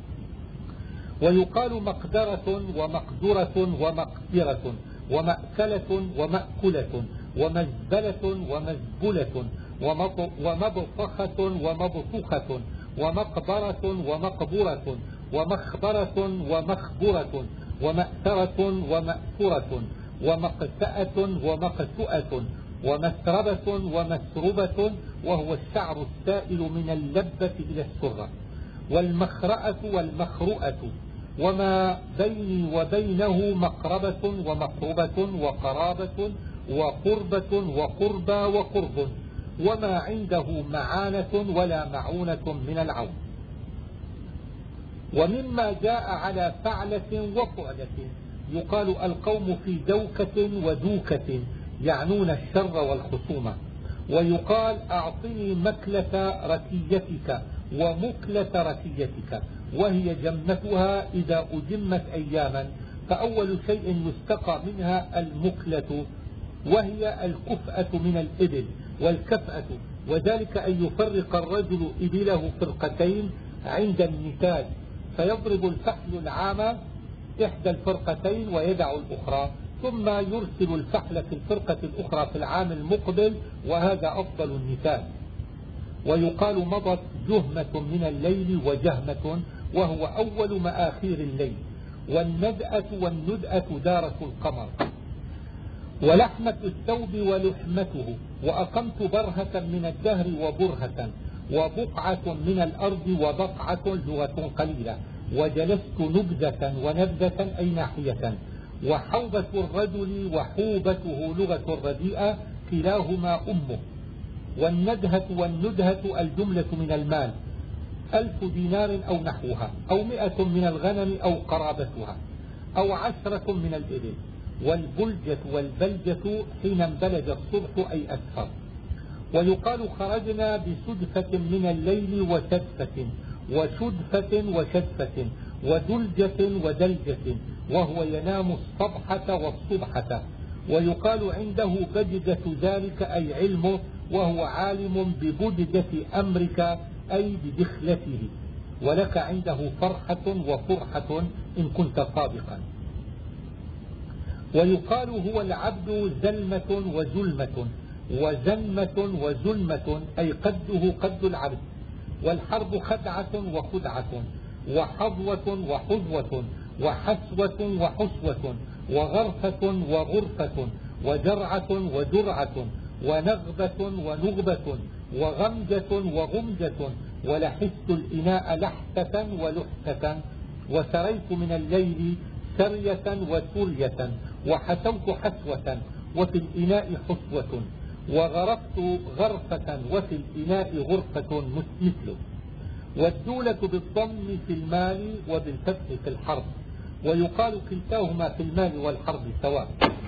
ويقال مقدرة ومقدرة ومقدرة ومأكلة ومأكلة ومزبلة ومزبلة ومبطخة ومبطخة ومقبرة ومقبرة ومخبرة ومخبرة ومأثرة ومأثرة ومقتأة ومقتؤة ومسربة ومسربة وهو الشعر السائل من اللبة إلى السرة، والمخرأة والمخرؤة، وما بيني وبينه مقربة ومقربة وقرابة وقربة وقربى وقرب، وما عنده معانة ولا معونة من العون. ومما جاء على فعلة وفعلة يقال القوم في دوكة ودوكة يعنون الشر والخصومة. ويقال أعطني مكلة ركيتك ومكلة ركيتك، وهي جمتها إذا أجمت أياما، فأول شيء يستقى منها المكلة، وهي الكفأة من الإبل والكفأة، وذلك أن يفرق الرجل إبله فرقتين عند النتاج، فيضرب الفحل العام إحدى الفرقتين ويدع الأخرى، ثم يرسل الفحل في الفرقة الأخرى في العام المقبل، وهذا أفضل النتاج. ويقال مضت جهمة من الليل وجهمة، وهو أول مآخير الليل. والندأة والندأة دارة القمر. ولحمة الثوب ولحمته، وأقمت برهة من الدهر وبرهة، وبقعة من الأرض وبقعة لغة قليلة، وجلست نبذة ونبذة أي ناحية. وحوبة الرجل وحوبته لغة رديئة كلاهما أمه. والندهة والندهة الجملة من المال 1000 دينار أو نحوها، أو 100 من الغنم أو قرابتها، أو 10 من الإبل. والبلجة والبلجة حين انبلج الصبح أي أسفر. ويقال خرجنا بسدفة من الليل وسدفة وشدفة وشدفة ودلجة ودلجة، وهو ينام الصبحة والصبحة. ويقال عنده بدجة ذلك أي علمه، وهو عالم ببدجة أمرك أي بدخلته، ولك عنده فرحة وفرحة إن كنت صادقا. ويقال هو العبد زلمة وزلمة وزلمة وزلمة أي قده قد العبد. والحرب خدعة وخدعة وحظوة وحظوة وحسوة وحسوة وغرفة وغرفة وجرعة ودرعة ونغبة ونغبة وغمجة وغمجة. ولحست الإناء لحسة ولحسة. وسريت من الليل سرية وسرية، وحسوت حسوة، وفي الإناء حسوة. وغرفت غرفة، وفي الإناء غرفة مثله. والدولة بالضم في المال وبالفتح في الحرب. ويقال كلتاهما في المال والحرب سواء.